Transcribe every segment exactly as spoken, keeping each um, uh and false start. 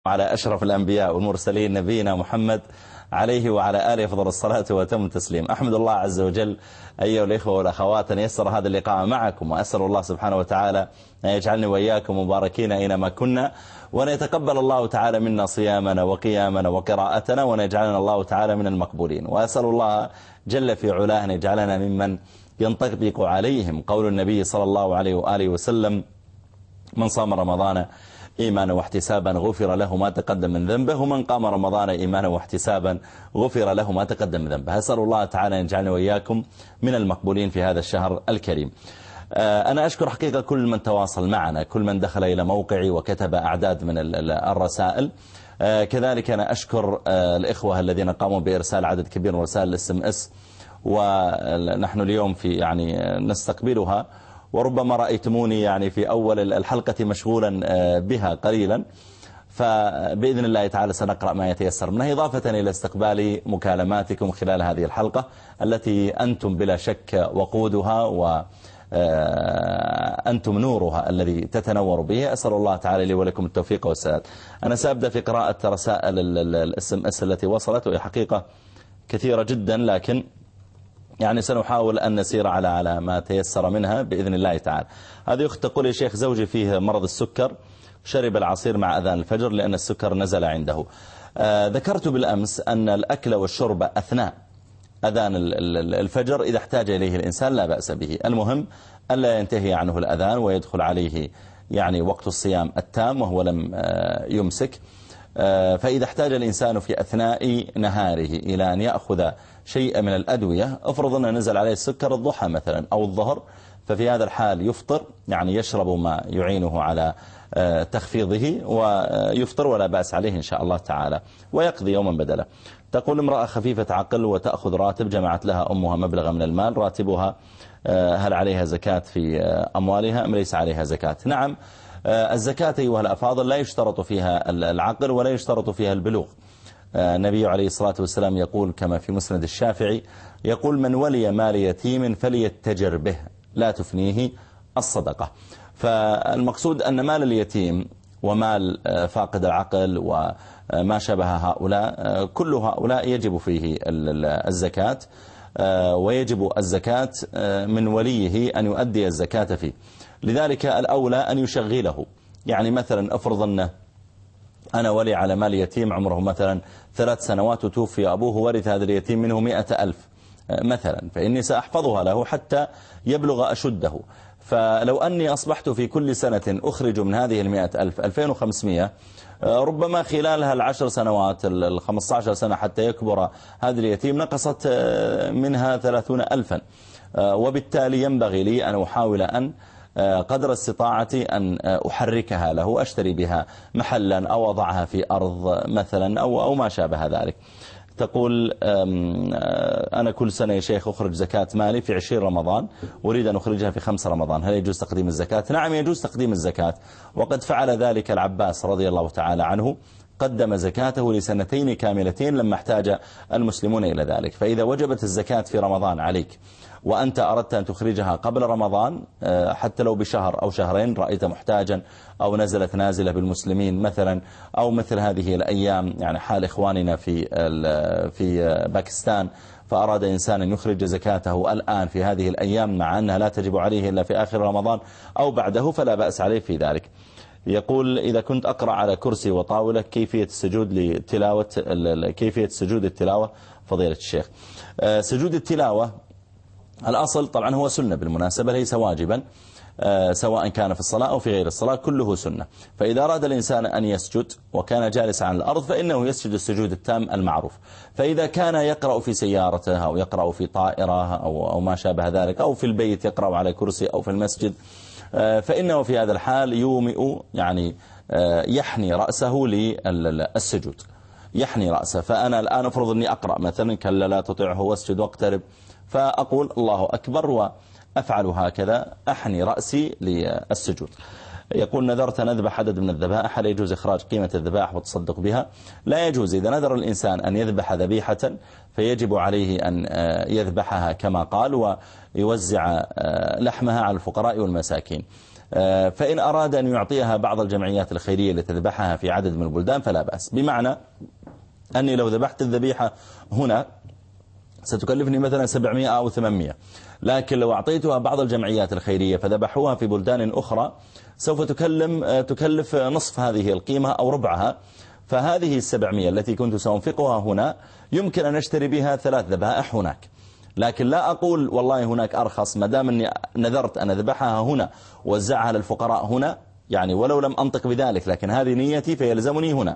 على أشرف الأنبياء والمرسلين نبينا محمد عليه وعلى آله أفضل الصلاة وتم التسليم. أحمد الله عز وجل أيها الإخوة والأخوات أن يسر هذا اللقاء معكم، وأسأل الله سبحانه وتعالى أن يجعلني وإياكم مباركين أينما كنا، وأن يتقبل الله تعالى منا صيامنا وقيامنا وقراءتنا، وأن يجعلنا الله تعالى من المقبولين. وأسأل الله جل في علاه أن يجعلنا ممن ينطبق عليهم قول النبي صلى الله عليه وآله وسلم: من صام رمضان إيمانا واحتسابا غفر له ما تقدم من ذنبه، ومن قام رمضان إيمانا واحتسابا غفر له ما تقدم من ذنبه. أسأل الله تعالى أن يجعلنا وإياكم من المقبولين في هذا الشهر الكريم. أنا أشكر حقيقة كل من تواصل معنا، كل من دخل إلى موقعي وكتب أعداد من الرسائل. كذلك أنا أشكر الإخوة الذين قاموا بإرسال عدد كبير من رسائل الاس ام اس، ونحن اليوم في يعني نستقبلها، وربما رأيتموني يعني في أول الحلقة مشغولا بها قليلا، فبإذن الله تعالى سنقرأ ما يتيسر منها، إضافة إلى استقبال مكالماتكم خلال هذه الحلقة التي أنتم بلا شك وقودها وأنتم نورها الذي تتنور به. أسأل الله تعالى لي ولكم التوفيق والسداد. أنا سأبدأ في قراءة رسائل الاس ام اس التي وصلت، وهي حقيقة كثيرة جدا، لكن يعني سنحاول أن نسير على على ما تيسر منها بإذن الله تعالى. هذه أخت تقول: يا شيخ، زوجي فيه مرض السكر، شرب العصير مع أذان الفجر لأن السكر نزل عنده. آه ذكرت بالأمس أن الأكل والشرب أثناء أذان الفجر إذا احتاج إليه الإنسان لا بأس به، المهم ألا ينتهي عنه الأذان ويدخل عليه يعني وقت الصيام التام وهو لم آه يمسك. فإذا احتاج الإنسان في أثناء نهاره إلى أن يأخذ شيء من الأدوية، افرض أنه نزل عليه السكر الضحى مثلا أو الظهر، ففي هذا الحال يفطر، يعني يشرب ما يعينه على تخفيضه ويفطر ولا بأس عليه إن شاء الله تعالى، ويقضي يوما بدله. تقول: امرأة خفيفة عقل وتأخذ راتب، جمعت لها أمها مبلغ من المال، راتبها هل عليها زكاة في أموالها أم ليس عليها زكاة؟ نعم، الزكاة أيها الأفاضل لا يشترط فيها العقل ولا يشترط فيها البلوغ. النبي عليه الصلاة والسلام يقول كما في مسند الشافعي، يقول: من ولي مال يتيم فليتجر به لا تفنيه الصدقة. فالمقصود أن مال اليتيم ومال فاقد العقل وما شبه هؤلاء، كل هؤلاء يجب فيه الزكاة، ويجب الزكاة من وليه أن يؤدي الزكاة فيه. لذلك الأولى أن يشغله، يعني مثلا افرض أنه أنا ولي على مال يتيم عمره مثلا ثلاث سنوات وتوفي أبوه، ورث هذا اليتيم منه مئة ألف مثلا، فإني سأحفظها له حتى يبلغ أشده. فلو أني أصبحت في كل سنة أخرج من هذه المئة ألف ألفين وخمسمائة، ربما خلالها العشر سنوات الخمسة عشر سنة حتى يكبر هذا اليتيم نقصت منها ثلاثون ألفا، وبالتالي ينبغي لي أن أحاول أن قدر استطاعتي أن أحركها له، أشتري بها محلا أو أضعها في أرض مثلا أو, أو ما شابه ذلك. تقول: أنا كل سنة يا شيخ أخرج زكاة مالي في عشرين رمضان، أريد أن أخرجها في خمس رمضان، هل يجوز تقديم الزكاة؟ نعم، يجوز تقديم الزكاة، وقد فعل ذلك العباس رضي الله تعالى عنه، قدم زكاته لسنتين كاملتين لما احتاج المسلمون إلى ذلك. فإذا وجبت الزكاة في رمضان عليك وأنت أردت أن تخرجها قبل رمضان، حتى لو بشهر أو شهرين، رأيت محتاجا أو نزلت نازلة بالمسلمين مثلا، أو مثل هذه الأيام يعني حال إخواننا في في باكستان، فأراد إنسان أن يخرج زكاته الآن في هذه الأيام مع أنها لا تجب عليه إلا في آخر رمضان أو بعده، فلا بأس عليه في ذلك. يقول: إذا كنت أقرأ على كرسي وطاولة، كيفية السجود لتلاوة كيفية سجود التلاوة فضيلة الشيخ؟ سجود التلاوة الأصل طبعا هو سنة بالمناسبة، ليس واجبا، سواء كان في الصلاة أو في غير الصلاة كله سنة. فإذا أراد الإنسان أن يسجد وكان جالس على الأرض فإنه يسجد السجود التام المعروف. فإذا كان يقرأ في سيارته أو يقرأ في طائرة أو, أو ما شابه ذلك، أو في البيت يقرأ على كرسي أو في المسجد، فإنه في هذا الحال يومئ، يعني يحني رأسه للسجود، يحني رأسه. فأنا الآن أفرض أني أقرأ مثلا: كلا لا تطعه واسجد واقترب، فأقول الله أكبر وأفعل هكذا، أحني رأسي للسجود. يقول: نذرت أن أذبح عدد من الذبائح، هل يجوز إخراج قيمة الذبائح والتصدق بها؟ لا يجوز. إذا نذر الإنسان أن يذبح ذبيحة فيجب عليه أن يذبحها كما قال، ويوزع لحمها على الفقراء والمساكين. فإن أراد أن يعطيها بعض الجمعيات الخيرية لتذبحها في عدد من البلدان فلا بأس. بمعنى أني لو ذبحت الذبيحة هنا ستكلفني مثلا سبعمائة أو ثمانمائة، لكن لو أعطيتها بعض الجمعيات الخيرية فذبحوها في بلدان أخرى سوف تكلم تكلف نصف هذه القيمة أو ربعها. فهذه السبعمائة التي كنت سأنفقها هنا يمكن أن أشتري بها ثلاث ذبائح هناك، لكن لا أقول والله هناك أرخص ما دام أني نذرت أن أذبحها هنا ووزعها للفقراء هنا، يعني ولو لم أنطق بذلك لكن هذه نيتي فيلزمني هنا،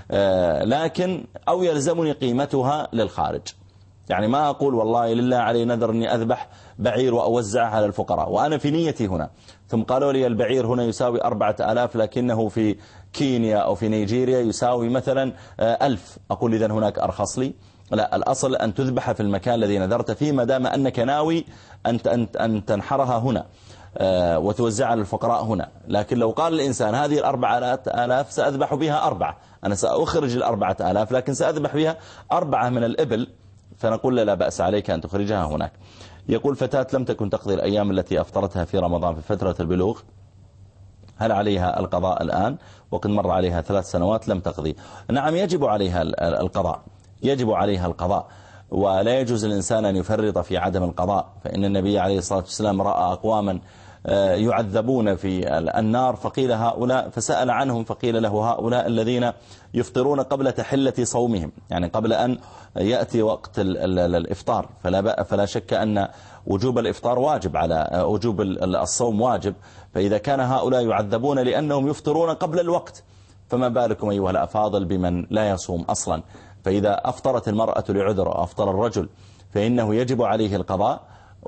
لكن أو يلزمني قيمتها للخارج. يعني ما أقول والله لله علي نذر أني أذبح بعير وأوزعها على الفقراء وأنا في نيتي هنا، ثم قالوا لي البعير هنا يساوي أربعة آلاف لكنه في كينيا أو في نيجيريا يساوي مثلا ألف، أقول إذن هناك أرخص لي؟ لا، الأصل أن تذبح في المكان الذي نذرت فيه ما دام أنك ناوي أن تنحرها هنا وتوزعها على الفقراء هنا. لكن لو قال الإنسان هذه الأربعة آلاف سأذبح بها أربعة، أنا سأخرج الأربعة آلاف لكن سأذبح بها أربعة من الإبل، فنقول لا بأس عليك أن تخرجها هناك. يقول فتاة لم تكن تقضي الأيام التي أفطرتها في رمضان في فترة البلوغ، هل عليها القضاء الآن وقد مر عليها ثلاث سنوات لم تقضي؟ نعم يجب عليها القضاء، يجب عليها القضاء، ولا يجوز الإنسان أن يفرط في عدم القضاء، فإن النبي عليه الصلاة والسلام رأى أقواما يعذبون في النار فقيل هؤلاء، فسأل عنهم فقيل له هؤلاء الذين يفطرون قبل تحلة صومهم، يعني قبل أن يأتي وقت الإفطار، فلا, فلا شك أن وجوب الإفطار واجب، على وجوب الصوم واجب، فإذا كان هؤلاء يعذبون لأنهم يفطرون قبل الوقت فما بالكم أيها الأفاضل بمن لا يصوم أصلا. فإذا أفطرت المرأة لعذر أو أفطر الرجل فإنه يجب عليه القضاء،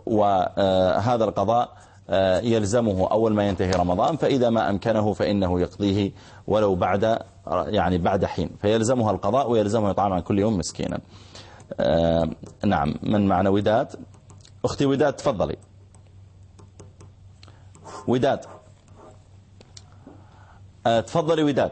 وهذا القضاء يلزمه أول ما ينتهي رمضان، فإذا ما أمكنه فإنه يقضيه ولو بعد يعني بعد حين، فيلزمها القضاء ويلزمه إطعام عن كل يوم مسكينا. نعم، من معنا وداد؟ أختي وداد تفضلي. وداد تفضلي وداد.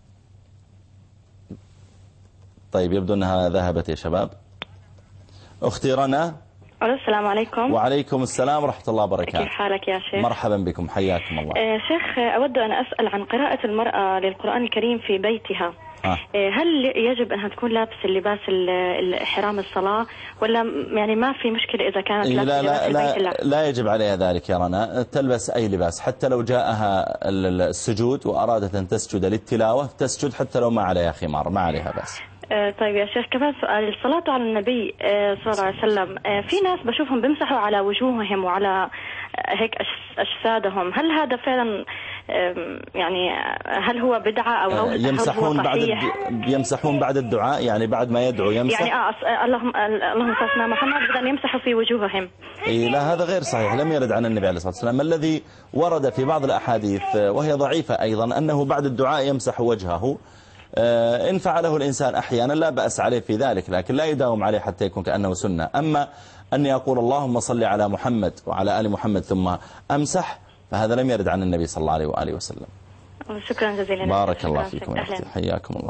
طيب يبدو أنها ذهبت يا شباب. أختي رنا. السلام عليكم. وعليكم السلام ورحمة الله وبركاته. كيف حالك يا شيخ؟ مرحبا بكم، حياكم الله. آه شيخ، أود أن أسأل عن قراءة المرأة للقرآن الكريم في بيتها. آه. هل يجب أنها تكون لابسة اللباس الإحرام الصلاة، ولا يعني ما في مشكلة إذا كانت لابسة لا لباس لا البيت؟ لا, لا يجب عليها ذلك يا رنا، تلبس أي لباس حتى لو جاءها السجود وأرادت أن تسجد للتلاوة تسجد حتى لو ما عليها خمار، ما عليها بس. آه طيب يا شيخ، كمان سؤال، الصلاة على النبي آه صلى الله عليه وسلم، آه في ناس بشوفهم بيمسحوا على وجوههم وعلى آه هيك أجسادهم، هل هذا فعلا آه يعني هل هو بدعة أو هو يمسحون بعد يمسحون بعد الدعاء، يعني بعد ما يدعو يمسح؟ يعني آه اللهم اللهم صل على محمد بدأ يمسحوا في وجوههم. إيه لا، هذا غير صحيح، لم يرد عن النبي عليه الصلاة والسلام. الذي ورد في بعض الأحاديث وهي ضعيفة أيضا أنه بعد الدعاء يمسح وجهه، إن فعله الإنسان أحيانا لا بأس عليه في ذلك، لكن لا يداوم عليه حتى يكون كأنه سنة. أما أني أقول اللهم صل على محمد وعلى آل محمد ثم أمسح، فهذا لم يرد عن النبي صلى الله عليه وآله وسلم. شكرا جزيلا. بارك الله فيكم يا أختي، حياكم الله.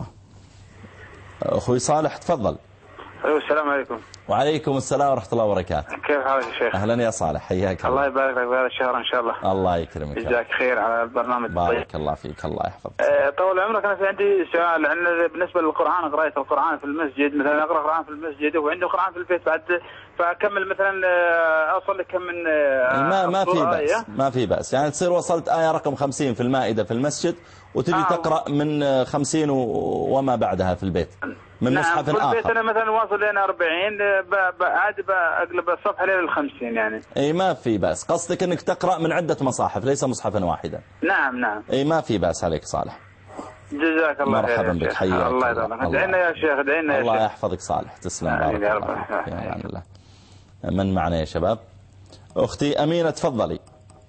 أخوي صالح تفضل. أيوة السلام عليكم. وعليكم السلام ورحمة الله وبركاته. كيف حالك يا شيخ؟ أهلا يا صالح، حياك الله. الله يبارك لك بهذا الشهر إن شاء الله. الله يكرمك. جزاك خير على البرنامج. بارك الله فيك، الله يحفظك. أه طول عمرك أنا في عندي سؤال عن بالنسبة للقرآن، قراءة القرآن في المسجد، مثلا أقرأ القرآن في المسجد وعندي قرآن في البيت بعد، فأكمل مثلا أوصل لكم من ما ما في بأس، ما في بأس، يعني تصير وصلت آية رقم خمسين في المائدة في المسجد وتجي آه. تقرأ من خمسين وما بعدها في البيت من نعم مصحف آخر. آخر. البيت أنا مثلا واصل لين أربعين عادي بأقلب الصفحة لين الخمسين يعني. أي ما في بأس، قصدك أنك تقرأ من عدة مصاحف ليس مصحفا واحدا. نعم نعم. أي ما في بأس عليك صالح. جزاك الله خير. مرحبا بك، حياك الله يطولك. ادعينا يا شيخ، ادعينا يا شيخ. الله يحفظك صالح، تسلم. بارك الله فيك. يا الله. من معنا يا شباب؟ أختي أمينة تفضلي،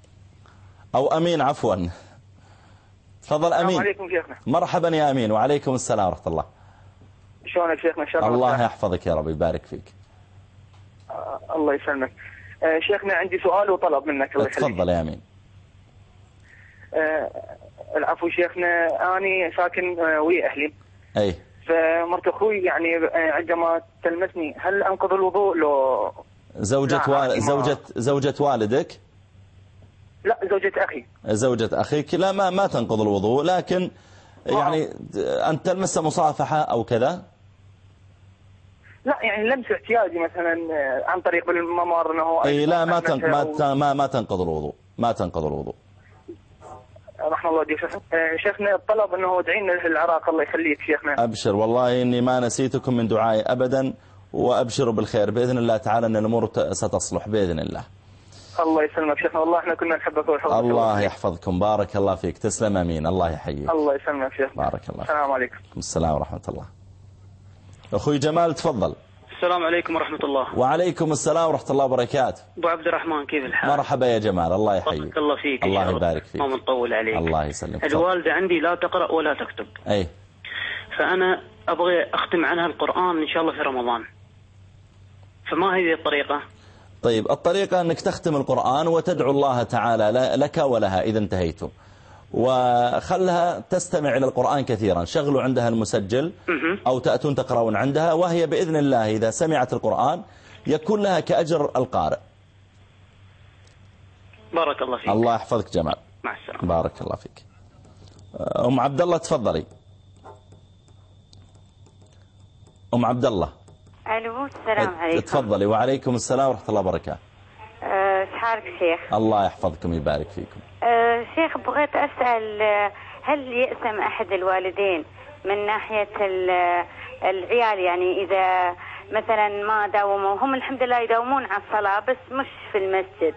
أو أمين عفوا. تفضل أمين. السلام عليكم شيخنا. مرحبا يا أمين. وعليكم السلام ورحمة الله. شلونك شيخنا؟ ان شاء الله. الله يحفظك يا رب، يبارك فيك. آه الله يسلمك. آه شيخنا عندي سؤال وطلب منك. الله يخليك. تفضل يا أمين. آه العفو شيخنا، أنا ساكن آه ويا أهلي. أي. فمرت أخوي يعني آه عندما تلمسني هل أنقض الوضوء لو زوجة وال... زوجة زوجة والدك؟ لا زوجة أخي. زوجة أخيك لا ما ما تنقض الوضوء، لكن يعني أن تلمس مصافحة أو كذا. لا يعني لمس احتياجي مثلا عن طريق بالممر انه اي لا ما ما ما ما تنقض الوضوء، ما تنقض الوضوء. رحمه الله يديك شيخنا. الطلب انه ادعينا له العراق الله يخليك شيخنا. ابشر والله اني ما نسيتكم من دعائي ابدا، وابشروا بالخير باذن الله تعالى ان الامور ستصلح باذن الله. الله يسلمك شيخنا، والله احنا كنا نحبك ونحبك. الله يحفظكم، بارك الله فيك، تسلم امين، الله يحييك. الله يسلمك شيخنا، بارك الله. السلام عليكم. السلام ورحمة الله. اخوي جمال تفضل. السلام عليكم ورحمة الله. وعليكم السلام ورحمة الله وبركاته. ابو عبد الرحمن كيف الحال؟ مرحبا يا جمال، الله يحييك. بارك الله فيك. الله يبارك فيك. ما بنطول عليك. الله يسلمك. الوالدة عندي لا تقرأ ولا تكتب. اي. فأنا أبغى أختم عنها القرآن إن شاء الله في رمضان. فما هذه الطريقة؟ طيب الطريقة أنك تختم القرآن وتدعو الله تعالى لك ولها إذا انتهيتم، وخلها تستمع إلى القرآن كثيرا، شغلوا عندها المسجل أو تأتون تقرؤون عندها، وهي بإذن الله إذا سمعت القرآن يكون لها كأجر القارئ. بارك الله فيك. الله يحفظك جمال. مع السلامة. بارك الله فيك. أم عبد الله تفضلي. أم عبد الله. الو السلام عليكم. تفضلي. وعليكم السلام ورحمة الله وبركاته. ايش حالك شيخ؟ الله يحفظكم ويبارك فيكم. أه شيخ بغيت أسأل، هل يأثم أحد الوالدين من ناحية العيال؟ يعني إذا مثلا ما داوموا، هم الحمد لله يداومون على الصلاة بس مش في المسجد.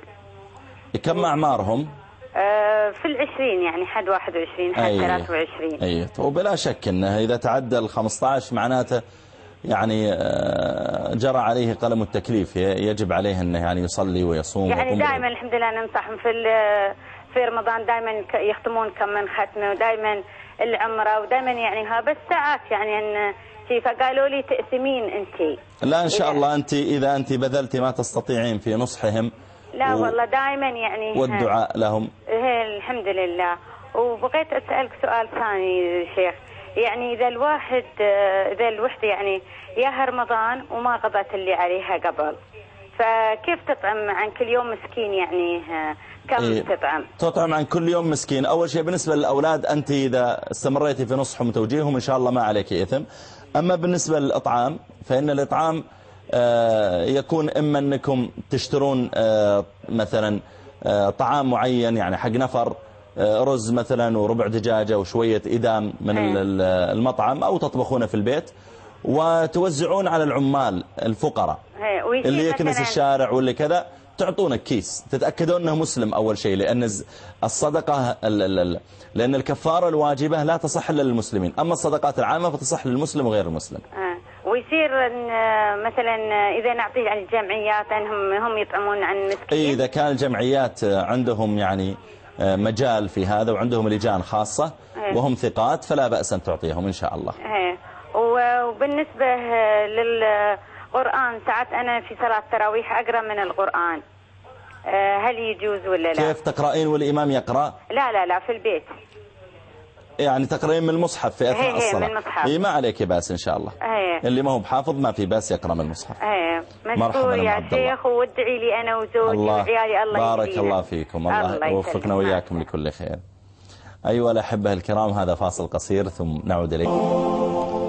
كم أعمارهم؟ أه في العشرين، يعني حد واحد وعشرين حد ثلاثة وعشرين. أي وبلا شك أنه إذا تعدى الخمسة عشر معناته يعني جرى عليه قلم التكليف، يجب عليه أنه يعني يصلي ويصوم. يعني دائما الحمد لله ننصحهم في في رمضان دائما يختمون كم من ختمه، ودائما العمرة، ودائما يعني ها بس ساعات يعني أن شيء، فقالوا لي تأثمين أنت. لا إن شاء الله أنت إذا أنت بذلتي ما تستطيعين في نصحهم. لا و... والله دائما يعني والدعاء لهم. هي الحمد لله. وبغيت أسألك سؤال ثاني شيخ، يعني إذا الواحد إذا الوحدة يعني ياها رمضان وما قضت اللي عليها قبل، فكيف تطعم عن كل يوم مسكين؟ يعني كم إيه تطعم؟ تطعم عن كل يوم مسكين. أول شيء بالنسبة للأولاد أنت إذا استمريتي في نصحهم وتوجيههم إن شاء الله ما عليك إثم. أما بالنسبة للإطعام فإن الإطعام يكون إما أنكم تشترون مثلا طعام معين يعني حق نفر، رز مثلا وربع دجاجة وشوية إدام من المطعم، أو تطبخون في البيت وتوزعون على العمال الفقراء اللي يكنس الشارع واللي كذا، تعطونك كيس تتأكدون أنه مسلم أول شيء، لأن الصدقة لأن الكفارة الواجبة لا تصح إلا للمسلمين، أما الصدقات العامة فتصح للمسلم وغير المسلم. ويصير مثلا إذا نعطي عن الجمعيات أنهم هم يطعمون عن مسكين. إذا كان الجمعيات عندهم يعني مجال في هذا وعندهم لجان خاصة وهم ثقات فلا بأس أن تعطيهم إن شاء الله. وبالنسبة للقرآن ساعات أنا في صلاة التراويح أقرأ من القرآن، هل يجوز ولا لا؟ كيف تقرأين والإمام يقرأ؟ لا لا لا في البيت، يعني تقرأين من المصحف في أثناء الصلاة. من المصحف. إيه ما عليك باس إن شاء الله. هي. اللي ما هو بحافظ ما في باس يقرأ من المصحف. ايه مشكور يا شيخ، وادعي لي أنا وزوجي وعيالي الله بارك يهدينا. الله فيكم، الله يوفقنا وإياكم لكل خير. أيها الأحبة الكرام، هذا فاصل قصير ثم نعود إليكم.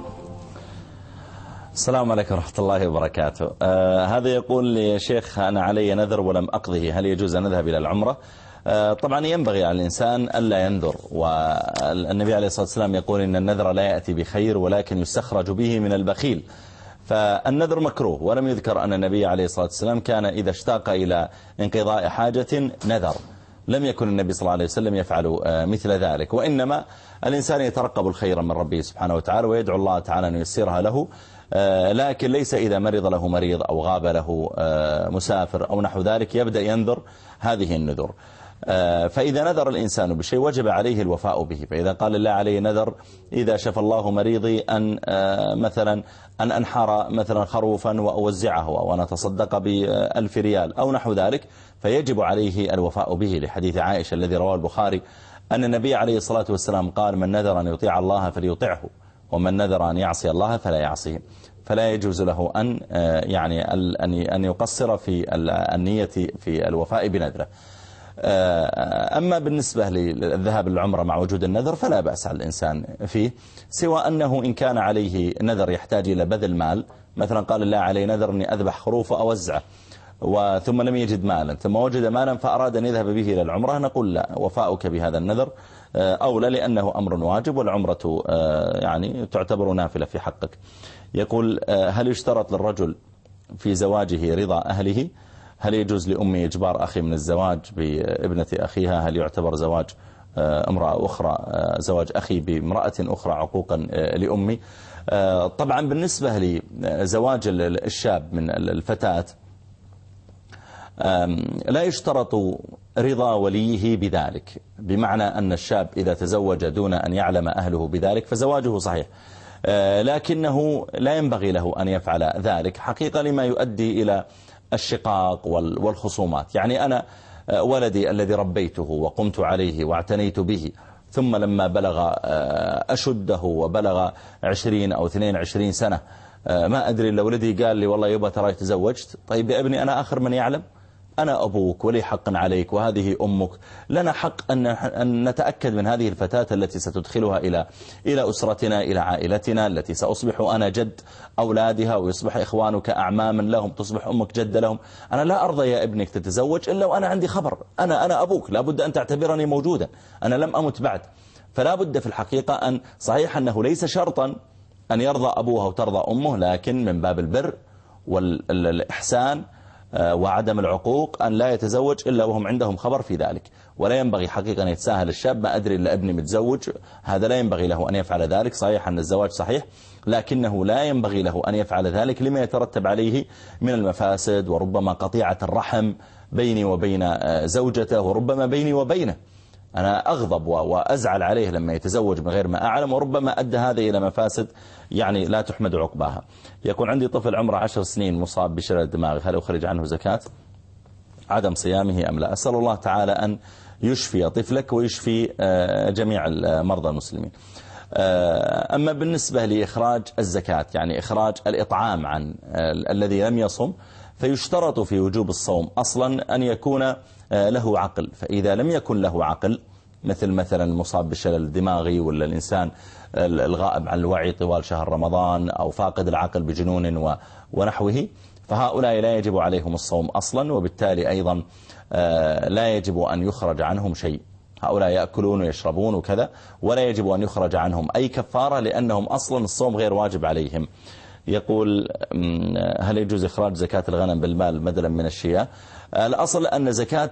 السلام عليكم ورحمة الله وبركاته. آه هذا يقول لي شيخ أنا علي نذر ولم أقضه، هل يجوز أن أذهب إلى العمرة؟ آه طبعا ينبغي على الإنسان ألا ينذر، والنبي عليه الصلاة والسلام يقول إن النذر لا يأتي بخير ولكن يستخرج به من البخيل، فالنذر مكروه، ولم يذكر أن النبي عليه الصلاة والسلام كان إذا اشتاق إلى انقضاء حاجة نذر، لم يكن النبي صلى الله عليه وسلم يفعل مثل ذلك، وإنما الإنسان يترقب الخير من ربه سبحانه وتعالى ويدعو الله تعالى أن ييسرها له، لكن ليس إذا مرض له مريض أو غاب له مسافر أو نحو ذلك يبدأ ينذر هذه النذر. فإذا نذر الإنسان بشيء وجب عليه الوفاء به، فإذا قال الله عليه نذر إذا شفى الله مريضي أن مثلا أن أنحر مثلا خروفا وأوزعه أو أن أتصدق بألف ريال أو نحو ذلك، فيجب عليه الوفاء به، لحديث عائشة الذي رواه البخاري أن النبي عليه الصلاة والسلام قال من نذر أن يطيع الله فليطيعه ومن نذر أن يعصي الله فلا يعصيه، فلا يجوز له أن يعني أن يقصر في النية في الوفاء بنذره. أما بالنسبة للذهاب للعمرة مع وجود النذر فلا بأس على الإنسان فيه، سوى أنه إن كان عليه نذر يحتاج إلى بذل مال، مثلا قال الله عليه نذر أني أذبح خروف أوزعه وثم لم يجد مالا ثم وجد مالا فأراد أن يذهب به إلى العمرة، نقول لا، وفاؤك بهذا النذر أولى لأنه أمر واجب، والعمرة يعني تعتبر نافلة في حقك. يقول هل يشترط للرجل في زواجه رضا أهله؟ هل يجوز لأمي إجبار أخي من الزواج بابنة أخيها؟ هل يعتبر زواج امرأة أخرى زواج أخي بامرأة أخرى عقوقا لأمي؟ طبعا بالنسبة لزواج الشاب من الفتاة لا يشترط رضا وليه بذلك، بمعنى أن الشاب إذا تزوج دون أن يعلم أهله بذلك فزواجه صحيح، لكنه لا ينبغي له أن يفعل ذلك حقيقة لما يؤدي إلى الشقاق والخصومات. يعني أنا ولدي الذي ربيته وقمت عليه واعتنيت به، ثم لما بلغ أشده وبلغ عشرين أو اثنين وعشرين سنة ما أدري إلا ولدي قال لي والله يبا ترى تزوجت. طيب يا ابني أنا آخر من يعلم؟ أنا أبوك ولي حق عليك وهذه أمك، لنا حق أن نتأكد من هذه الفتاة التي ستدخلها إلى إلى أسرتنا إلى عائلتنا، التي سأصبح أنا جد أولادها ويصبح إخوانك أعماما لهم، تصبح أمك جد لهم. أنا لا أرضى يا ابنك تتزوج إلا وأنا عندي خبر، أنا أنا أبوك، لا بد أن تعتبرني موجودا، أنا لم أمت بعد. فلا بد في الحقيقة أن صحيح أنه ليس شرطا أن يرضى أبوها وترضى أمه، لكن من باب البر والإحسان وعدم العقوق أن لا يتزوج إلا وهم عندهم خبر في ذلك. ولا ينبغي حقيقة أن يتساهل الشاب، ما أدري إلا ابني متزوج، هذا لا ينبغي له أن يفعل ذلك. صحيح أن الزواج صحيح، لكنه لا ينبغي له أن يفعل ذلك لما يترتب عليه من المفاسد، وربما قطيعة الرحم بيني وبين زوجته، وربما بيني وبينه. أنا أغضب وأزعل عليه لما يتزوج من غير ما أعلم، وربما أدى هذا إلى مفاسد يعني لا تحمد عقباها. يكون عندي طفل عمره عشر سنين مصاب بشلل الدماغ، هل أخرج عنه زكاة؟ عدم صيامه أم لا؟ أسأل الله تعالى أن يشفي طفلك ويشفي جميع المرضى المسلمين. أما بالنسبة لإخراج الزكاة يعني إخراج الإطعام عن الذي لم يصم، فيشترط في وجوب الصوم أصلا أن يكون له عقل، فإذا لم يكن له عقل مثل مثلا المصاب بالشلل الدماغي، ولا الإنسان الغائب عن الوعي طوال شهر رمضان، أو فاقد العقل بجنون ونحوه، فهؤلاء لا يجب عليهم الصوم أصلا، وبالتالي أيضا لا يجب أن يخرج عنهم شيء. هؤلاء يأكلون ويشربون وكذا، ولا يجب أن يخرج عنهم أي كفارة لأنهم أصلا الصوم غير واجب عليهم. يقول هل يجوز إخراج زكاة الغنم بالمال بدلا من الشياه؟ الأصل أن زكاة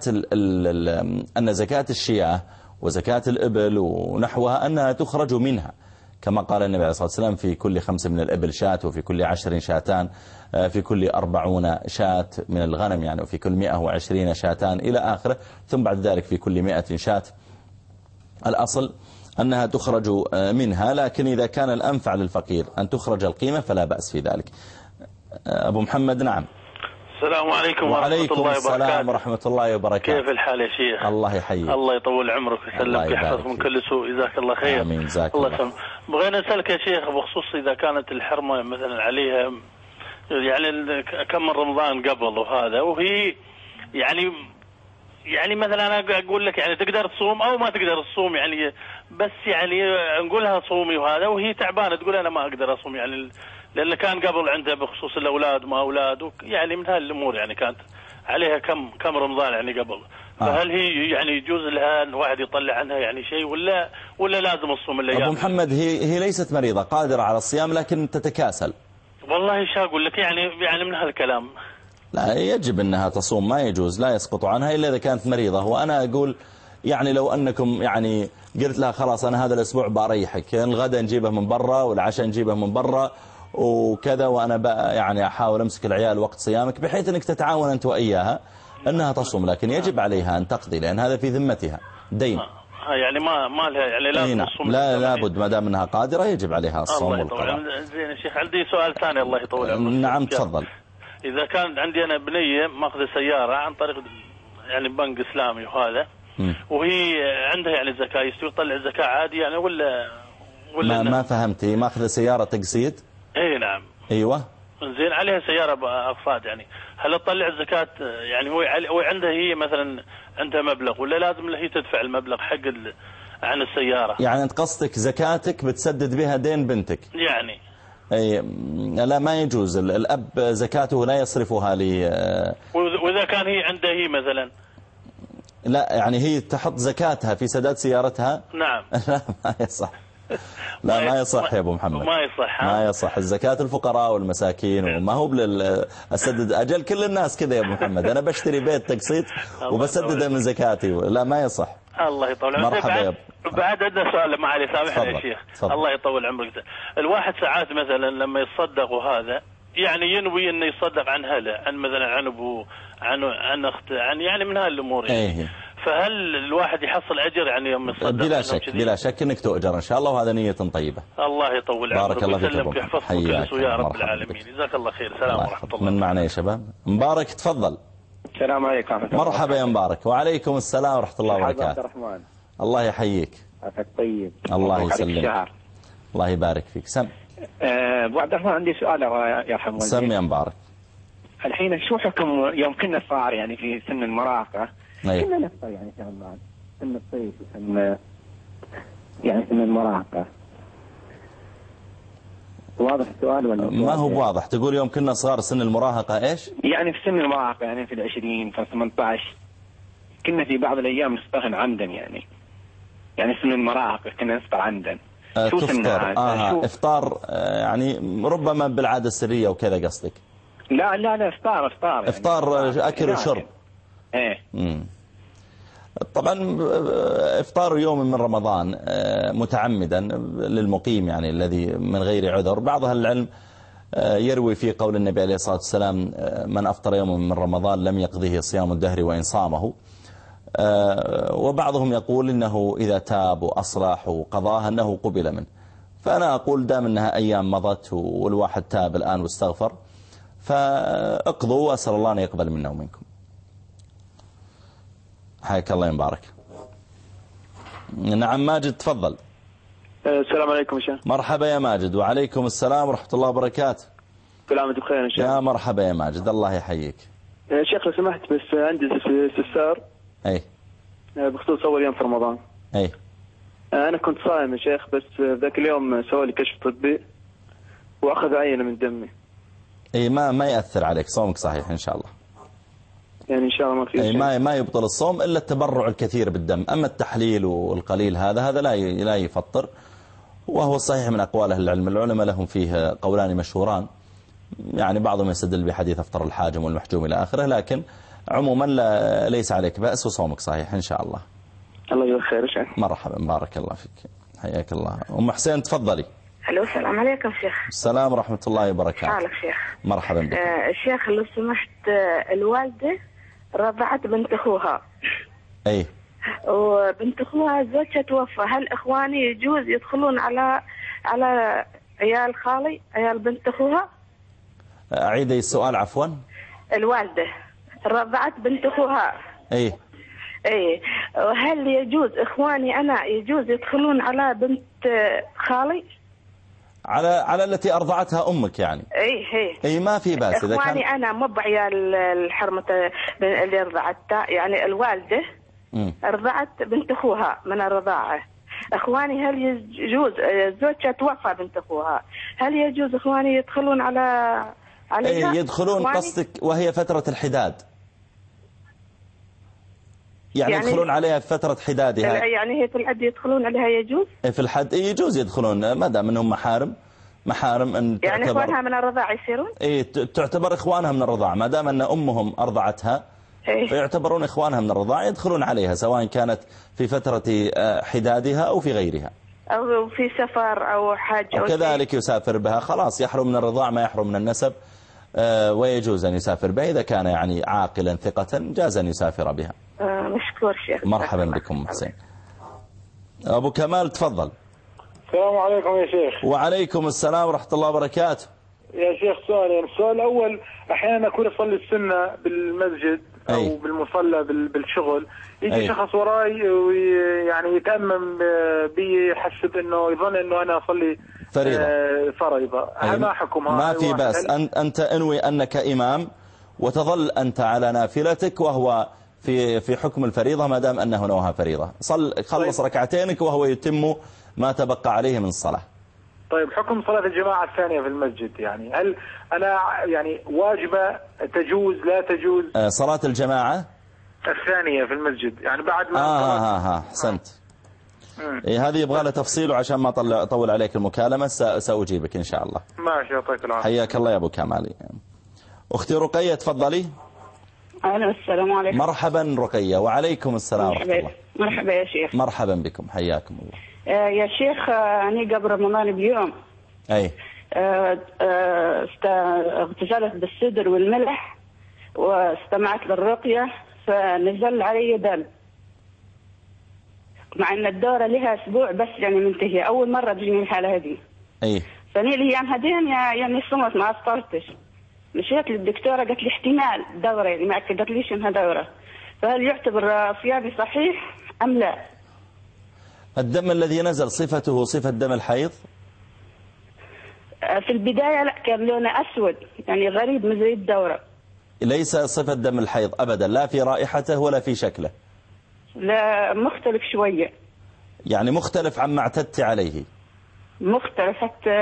أن زكاة الشياه وزكاة الإبل ونحوها أنها تخرج منها، كما قال النبي عليه الصلاة والسلام في كل خمس من الإبل شاة، وفي كل عشر شاتان، في كل أربعون شاة من الغنم يعني، وفي كل مئة وعشرين شاتان إلى آخره، ثم بعد ذلك في كل مئة شاة. الأصل أنها تخرج منها، لكن إذا كان الأنفع للفقير أن تخرج القيمة فلا بأس في ذلك. أبو محمد. نعم. السلام عليكم ورحمة الله وبركاته. السلام ورحمة الله وبركاته. كيف الحال يا شيخ؟ الله يحييك. الله يطول عمرك ويسلمك ويحفظك من كل سوء، جزاك الله خير. آمين. جزاك الله الله. بغينا نسألك يا شيخ بخصوص إذا كانت الحرمة مثلا عليها يعني كم من رمضان قبل وهذا، وهي يعني يعني مثلا أنا أقول لك يعني تقدر تصوم أو ما تقدر تصوم، يعني بس يعني نقولها صومي وهذا، وهي تعبانة تقول أنا ما أقدر أصوم، يعني لأن كان قبل عندها بخصوص الأولاد وما أولاد يعني من هالأمور، يعني كانت عليها كم كم رمضان يعني قبل. فهل هي يعني يجوز لها الواحد يطلع عنها يعني شيء، ولا ولا لازم الصوم الأيام؟ أبو محمد هي هي ليست مريضة، قادرة على الصيام لكن تتكاسل. والله ايش اقول لك يعني يعني من هالكلام. لا يجب أنها تصوم، ما يجوز، لا يسقط عنها إلا إذا كانت مريضة. وأنا أقول يعني لو أنكم يعني قلت لها خلاص أنا هذا الأسبوع بريحك، الغدا نجيبه من برا والعشاء نجيبه من برا وكذا، وأنا بقى يعني أحاول أمسك العيال وقت صيامك، بحيث أنك تتعاون أنت وإياها أنها تصوم، لكن يجب عليها أن تقضي لأن هذا في ذمتها دين. يعني ما ما لها يعني لازم تصوم. لا لابد ما دام أنها قادرة يجب عليها الصوم والقضاء. زين يا شيخ عندي سؤال ثاني الله يطول عمرك. نعم تفضل. إذا كان عندي أنا بنية ماخذ سيارة عن طريق يعني بنك إسلامي وهذا، م. وهي عندها يعني زكاة، يستوي تطلع الزكاة عادي يعني ولا ولا ما, ما فهمتي؟ ماخذ سيارة تقسيط؟ اي نعم. ايوه زين عليها سيارة أقساط، يعني هل تطلع الزكاة؟ يعني هو هو عنده هي مثلا عندها مبلغ ولا لازم هي تدفع المبلغ حق عن السيارة؟ يعني أنت قصدك زكاتك بتسدد بها دين بنتك؟ يعني أي لا، ما يجوز. الأب زكاته لا يصرفها لي. وإذا كان هي عنده هي مثلا، لا يعني هي تحط زكاتها في سداد سيارتها؟ نعم. لا ما يصح، لا ما يصح يا أبو محمد، ما يصح. ما يصح. الزكاة الفقراء والمساكين، وما هو بالسدد. أجل كل الناس كذا يا أبو محمد، أنا بشتري بيت تقسيط وبسدد من زكاتي، لا ما يصح. الله يطول عمرك. مرحبا يا بعد عندنا سؤال معالي سامحني يا شيخ. تفضل. الله يطول عمرك. الواحد ساعات مثلا لما يتصدق وهذا يعني ينوي انه يصدق عن هله، عن مثلا عن ابوه، عن عن اخته، عن يعني من هالامور يعني. ايه. فهل الواحد يحصل اجر يعني يوم يصدق؟ بلا شك بلا شك انك تؤجر ان شاء الله، وهذا نية طيبة. الله يطول عمرك. بارك الله فيك يا ابو محمد، حياك يا رب العالمين. جزاك الله خير. السلام ورحمة الله. من معنا يا شباب؟ مبارك تفضل. السلام عليكم. مرحبا يا مبارك. وعليكم السلام ورحمة الله وبركاته. عبد الرحمن. الله يحييك. عافاك طيب. الله يسلمك. الله يبارك فيك. سم. أه ابو عبد الرحمن عندي سؤال الله يرحم والديك. سم يا مبارك. الحين شو حكم يوم كنا صغار يعني في سن المراهقة؟ أيه. كنا نفطر يعني في رمضان، سن الصيف وسن يعني سن المراهقة. واضح السؤال ولا ما هو واضح؟ تقول يوم كنا صغار سن المراهقة ايش؟ يعني في سن المراهقة، يعني في العشرين في ثمانية عشر كنا في بعض الأيام نفطر عمدا، يعني يعني سن المراهقة كنا نفطر عمدا. أه شو تفطر؟ آه افطار آه يعني ربما بالعادة السرية وكذا قصدك؟ لا لا لا افطار افطار يعني افطار اكل وشرب. ايه. امم طبعا افطار يوم من رمضان متعمدا للمقيم يعني الذي من غير عذر، بعض اهل العلم يروي في قول النبي عليه الصلاة والسلام من افطر يوم من رمضان لم يقضيه صيام الدهر وإن صامه، وبعضهم يقول انه اذا تاب واصلح وقضاها انه قبل منه. فانا اقول دام انها ايام مضت والواحد تاب الان واستغفر فاقضوا، واسال الله ان يقبل منا ومنكم. حياك الله يا مبارك. نعم ماجد تفضل. السلام عليكم يا شيخ. مرحبا يا ماجد. وعليكم السلام ورحمة الله وبركاته. كل عام وانتم بخير ان شاء الله. يا مرحبا يا ماجد، الله يحييك. يا شيخ لو سمحت بس عندي استفسار. اي. بخصوص اول يوم في رمضان. اي. انا كنت صايم يا شيخ، بس ذاك اليوم سوى لي كشف طبي واخذ عينه من دمي. اي ما ما يأثر عليك، صومك صحيح ان شاء الله. يعني ان شاء الله ما في شيء. ما ما يبطل الصوم الا التبرع الكثير بالدم، اما التحليل والقليل هذا هذا لا لا يفطر، وهو الصحيح من اقوال اهل العلم. العلماء لهم فيه قولان مشهوران، يعني بعضهم يستدل بحديث افطر الحاجم والمحجوم الى اخره، لكن عموما لا ليس عليك بأس وصومك صحيح ان شاء الله. الله يجزاك خير شيخ. مرحبا بارك الله فيك. حياك الله. ام حسين تفضلي. الو السلام عليكم شيخ. السلام ورحمة الله وبركاته. حالك شيخ؟ مرحبا بك. آه شيخ لو سمحت، آه الوالدة رضعت بنت اخوها. اي. وبنت اخوها زوجها توفى، هل اخواني يجوز يدخلون على على عيال خالي عيال بنت اخوها؟ اعيدي السؤال عفوا. الوالدة رضعت بنت اخوها. اي. اي، وهل يجوز اخواني انا يجوز يدخلون على بنت خالي؟ على على التي ارضعتها امك يعني. اي هي. اي ما في باس اذا كان اخواني انا مو بعيال الحرمه اللي رضعتها، يعني الوالده م. رضعت بنت اخوها من الرضاعه. اخواني هل يجوز زوجها توفى بنت اخوها، هل يجوز اخواني يدخلون على عليها؟ اي يدخلون قصدك وهي فترة الحداد، يعني, يعني يدخلون عليها في فترة حدادها. يعني هي في الحد يدخلون عليها يجوز؟ في الحد يجوز يدخلون ما دام انهم محارم محارم ان يعني تعتبر اخوانها من الرضاعة يصيرون؟ اي تعتبر اخوانها من الرضاعة ما دام ان امهم ارضعتها. إيه؟ فيعتبرون اخوانها من الرضاعة، يدخلون عليها سواء كانت في فترة حدادها او في غيرها، او في سفر او حاجة وكذلك يسافر بها. خلاص يحرم من الرضاع ما يحرم من النسب، ويجوز ان يسافر بها اذا كان يعني عاقلا ثقة جاز ان يسافر بها. آه مشكور شيخ. مرحبا بكم حسين. أبو كمال تفضل. السلام عليكم يا شيخ. وعليكم السلام ورحمة الله وبركاته. يا شيخ سؤالين. السؤال الأول، أحيانا أكون أصلي السنة بالمسجد أو أي. بالمصلى بالشغل، يجي أي. شخص وراي ويعني يتأمم بي، يحسب إنه يظن إنه أنا أصلي فريضة فريضة ما حكمها؟ ما في بأس. أنت انوي أنك إمام وتظل أنت على نافلتك وهو في في حكم الفريضة ما دام أنه نوها فريضة. صل خلص طيب. ركعتينك وهو يتم ما تبقى عليه من الصلاة. طيب حكم صلاة الجماعة الثانية في المسجد، يعني هل أنا يعني واجبة تجوز لا تجوز؟ آه صلاة الجماعة الثانية في المسجد يعني بعد ما آه ها ها أحسنت. إيه هذه يبغى لها تفصيل، وعشان ما أطلع أطول عليك المكالمة سأجيبك إن شاء الله. ماشي يعطيك العافية. حياك الله يا أبو كمالي. أختي رقية تفضلي. أهلا السلام عليكم. مرحبا رقية. وعليكم السلام ورحمة الله. مرحبا يا شيخ. مرحبا بكم حياكم الله. آه يا شيخ أنا قبل رمضان بيوم أي آه آه اغتسلت بالسدر والملح واستمعت للرقية فنزل علي دم، مع ان الدورة لها اسبوع بس يعني منتهية، اول مرة تجيني الحالة هذه. اي فني لي ايام هذين يعني صمت ما افطرتش، مشيت للدكتورة قالت لي احتمال دورة، يعني ما اكدت ليش انها دورة، فهل يعتبر صيامي صحيح ام لا؟ الدم الذي نزل صفته صفة دم الحيض؟ في البداية لا، كان لونه اسود يعني غريب من زي الدورة. ليس صفة دم الحيض ابدا، لا في رائحته ولا في شكله. لا مختلف شوية. يعني مختلف عما اعتدت عليه. مختلف حتى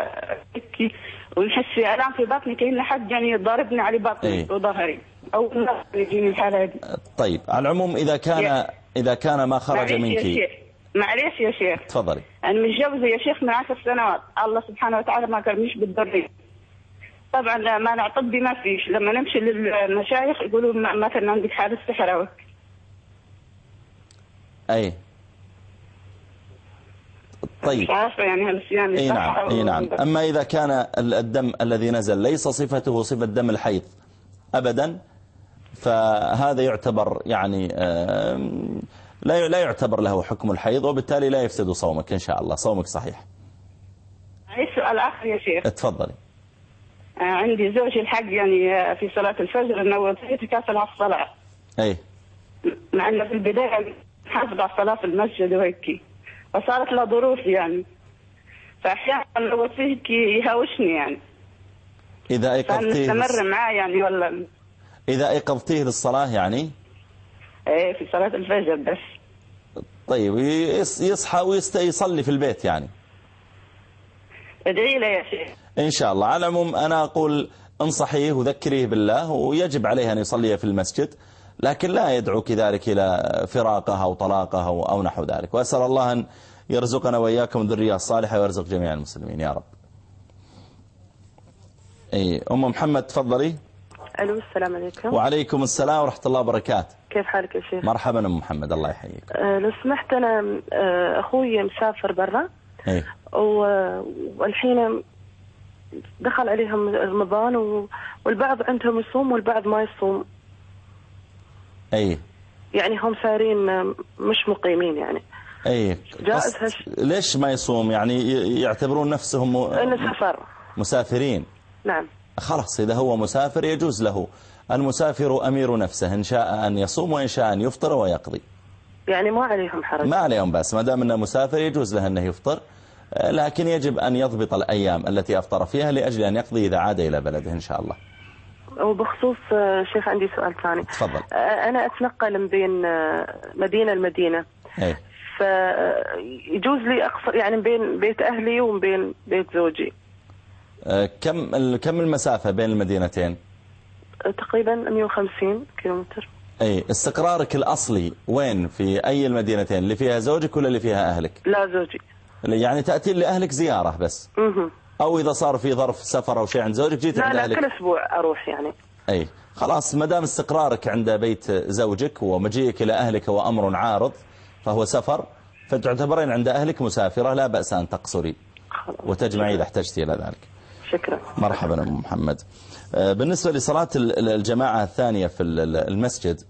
ونحس في ألم في بطني كأن حد يعني ضاربني على بطني ايه؟ وظهري أو يجيني الحالة دي. طيب على العموم إذا كان يا. إذا كان ما خرج منك. يا شيخ معليش يا شيخ. تفضلي. أنا متجوزة يا شيخ من عشر سنوات، الله سبحانه وتعالى ما كرمنيش بالذرية. طبعا ما طبي ما فيش، لما نمشي للمشايخ يقولوا مثلا عندك حالة سحر. أي طيب مش عارفة يعني هالصيام اي نعم اي نعم. اما اذا كان الدم الذي نزل ليس صفته صفة دم الحيض ابدا، فهذا يعتبر يعني لا لا يعتبر له حكم الحيض، وبالتالي لا يفسد صومك ان شاء الله، صومك صحيح. عايز سؤال اخر يا شيخ. اتفضلي. عندي زوجي الحق يعني في صلاة الفجر انه يتكاسل على الصلاة. اي مع انه في البداية حافظ على الصلاة في المسجد وهيك، فصارت له ظروف يعني، فأحيانا لو فيك يهاوشني يعني. إذا أيقظتيه فنستمر معاه يعني ولا؟ إذا أيقظتيه للصلاة يعني؟ إيه في صلاة الفجر بس. طيب يصحى ويصلي في البيت يعني. ادعي له يا شيخ. إن شاء الله. على العموم أنا أقول انصحيه وذكريه بالله، ويجب عليه أن يصلي في المسجد، لكن لا يدعو كذلك إلى فراقه أو طلاقه أو نحو ذلك. وأسأل الله أن يرزقنا وإياكم الذرية الصالحة ويرزق جميع المسلمين يا رب. أي أم محمد تفضلي. ألو السلام عليكم. وعليكم السلام ورحمة الله وبركاته. كيف حالك يا شيخ؟ مرحبا أم محمد الله يحييك. أه لو سمحت أنا أه أخوي مسافر برا. أي. والحين دخل عليهم رمضان والبعض عندهم يصوم والبعض ما يصوم. أي. يعني هم صارين مش مقيمين يعني. أي. جائز هش... ليش ما يصوم؟ يعني يعتبرون نفسهم م... إنه سفر. مسافرين. نعم. خلاص إذا هو مسافر يجوز له. المسافر أمير نفسه، إن شاء أن يصوم وإن شاء أن يفطر ويقضي. يعني ما عليهم حرج. ما عليهم، بس ما دام أنه مسافر يجوز له أنه يفطر، لكن يجب أن يضبط الأيام التي أفطر فيها لأجل أن يقضي إذا عاد إلى بلده إن شاء الله. وبخصوص شيخ عندي سؤال ثاني. تفضل. أنا أتنقل من بين مدينة لمدينة. أي. فيجوز لي أقصر يعني بين بيت أهلي وبين بيت زوجي. كم كم المسافة بين المدينتين؟ تقريبا مئة وخمسين كيلومتر. أي. استقرارك الأصلي وين؟ في أي المدينتين؟ اللي فيها زوجك ولا اللي فيها أهلك؟ لا زوجي. يعني تأتي لأهلك زيارة بس؟ مه. أو إذا صار في ظرف سفر أو شيء عند زوجك جيت لا عند لا أهلك؟ كل أسبوع أروح يعني. أي خلاص، ما دام استقرارك عند بيت زوجك ومجيئك إلى أهلك هو أمر عارض فهو سفر، فتعتبرين عند أهلك مسافرة، لا بأس أن تقصري وتجمعي إذا احتجتي إلى ذلك. شكرا. مرحبا أم محمد. بالنسبة لصلاة الجماعة الثانية في المسجد،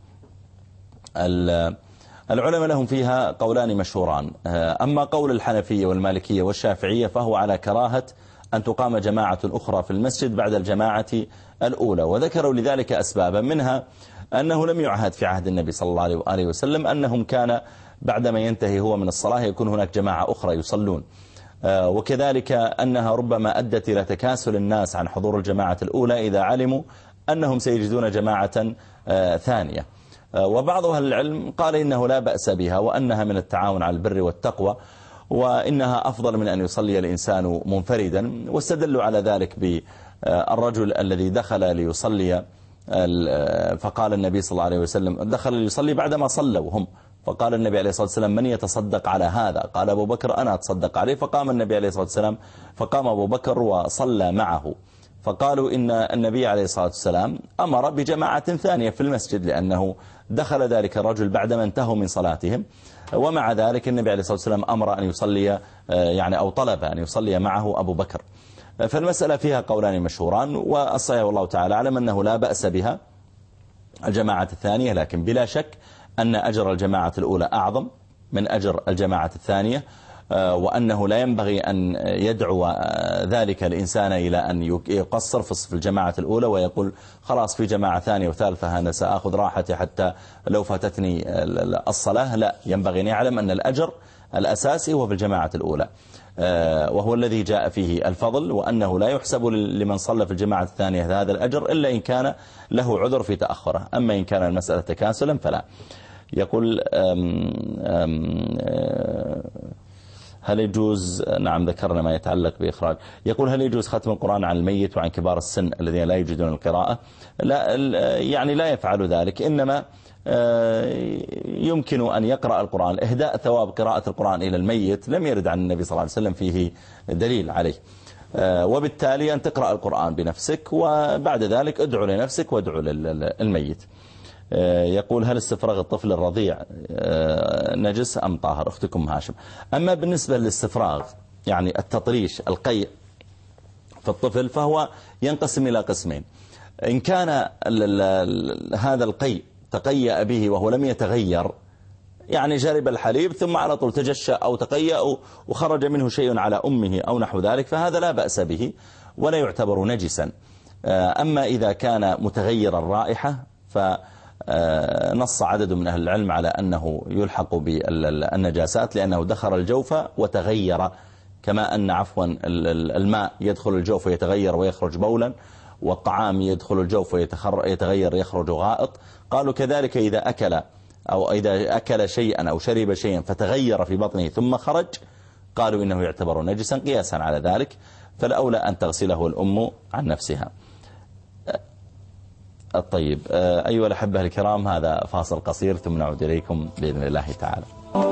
العلماء لهم فيها قولان مشهوران. أما قول الحنفية والمالكية والشافعية فهو على كراهة أن تقام جماعة أخرى في المسجد بعد الجماعة الأولى، وذكروا لذلك أسبابا، منها أنه لم يعهد في عهد النبي صلى الله عليه وسلم أنهم كان بعدما ينتهي هو من الصلاة يكون هناك جماعة أخرى يصلون. وكذلك أنها ربما أدت إلى تكاسل الناس عن حضور الجماعة الأولى إذا علموا أنهم سيجدون جماعة ثانية. وبعض أهل العلم قال إنه لا بأس بها وأنها من التعاون على البر والتقوى وإنها أفضل من أن يصلي الإنسان منفردا، واستدلوا على ذلك بالرجل الذي دخل ليصلي فقال النبي صلى الله عليه وسلم دخل ليصلي بعدما صلوا هم، فقال النبي عليه الصلاة والسلام من يتصدق على هذا؟ قال أبو بكر أنا أتصدق عليه. فقام النبي عليه الصلاة والسلام فقام أبو بكر وصلى معه، فقالوا إن النبي عليه الصلاة والسلام أمر بجماعة ثانية في المسجد لأنه دخل ذلك الرجل بعدما انتهوا من صلاتهم، ومع ذلك النبي عليه الصلاة والسلام أمر أن يصلي يعني أو طلب أن يصلي معه أبو بكر. فالمسألة فيها قولان مشهوران، والصحيح والله تعالى أعلم أنه لا بأس بها الجماعة الثانية، لكن بلا شك أن أجر الجماعة الأولى أعظم من أجر الجماعة الثانية، وأنه لا ينبغي أن يدعو ذلك الإنسان إلى أن يقصر في الجماعة الأولى ويقول خلاص في جماعة ثانية وثالثة أنا سأخذ راحتي حتى لو فاتتني الصلاة. لا، ينبغي أن يعلم أن الأجر الأساسي هو في الجماعة الأولى، وهو الذي جاء فيه الفضل، وأنه لا يحسب لمن صلى في الجماعة الثانية هذا الأجر إلا إن كان له عذر في تأخره، أما إن كان المسألة تكاسلا فلا. يقول أم أم هل يجوز، نعم ذكرنا ما يتعلق بإخراج، يقول هل يجوز ختم القرآن عن الميت وعن كبار السن الذين لا يجدون القراءة؟ لا، يعني لا يفعل ذلك، إنما يمكن أن يقرأ القرآن. إهداء ثواب قراءة القرآن إلى الميت لم يرد عن النبي صلى الله عليه وسلم فيه دليل عليه، وبالتالي أن تقرأ القرآن بنفسك وبعد ذلك ادعو لنفسك وادعو للميت. يقول هل استفراغ الطفل الرضيع نجس أم طاهر؟ أختكم هاشم. أما بالنسبة للاستفراغ يعني التطريش القيء في الطفل فهو ينقسم إلى قسمين. إن كان هذا القيء تقيأ به وهو لم يتغير، يعني شرب الحليب ثم على طول تجشأ أو تقيأ وخرج منه شيء على أمه أو نحو ذلك، فهذا لا بأس به ولا يعتبر نجسا. أما إذا كان متغير الرائحة فنص عدد من أهل العلم على أنه يلحق بالنجاسات لأنه دخل الجوف وتغير، كما أن عفوا الماء يدخل الجوف ويتغير ويخرج بولا، والطعام يدخل الجوف ويتغير يخرج غائط. قالوا كذلك إذا أكل أو إذا أكل شيئا أو شرب شيئا فتغير في بطنه ثم خرج، قالوا إنه يعتبر نجسا قياسا على ذلك، فالأولى أن تغسله الأم عن نفسها. الطيب، أيها الأحبة الكرام، هذا فاصل قصير ثم نعود إليكم بإذن الله تعالى.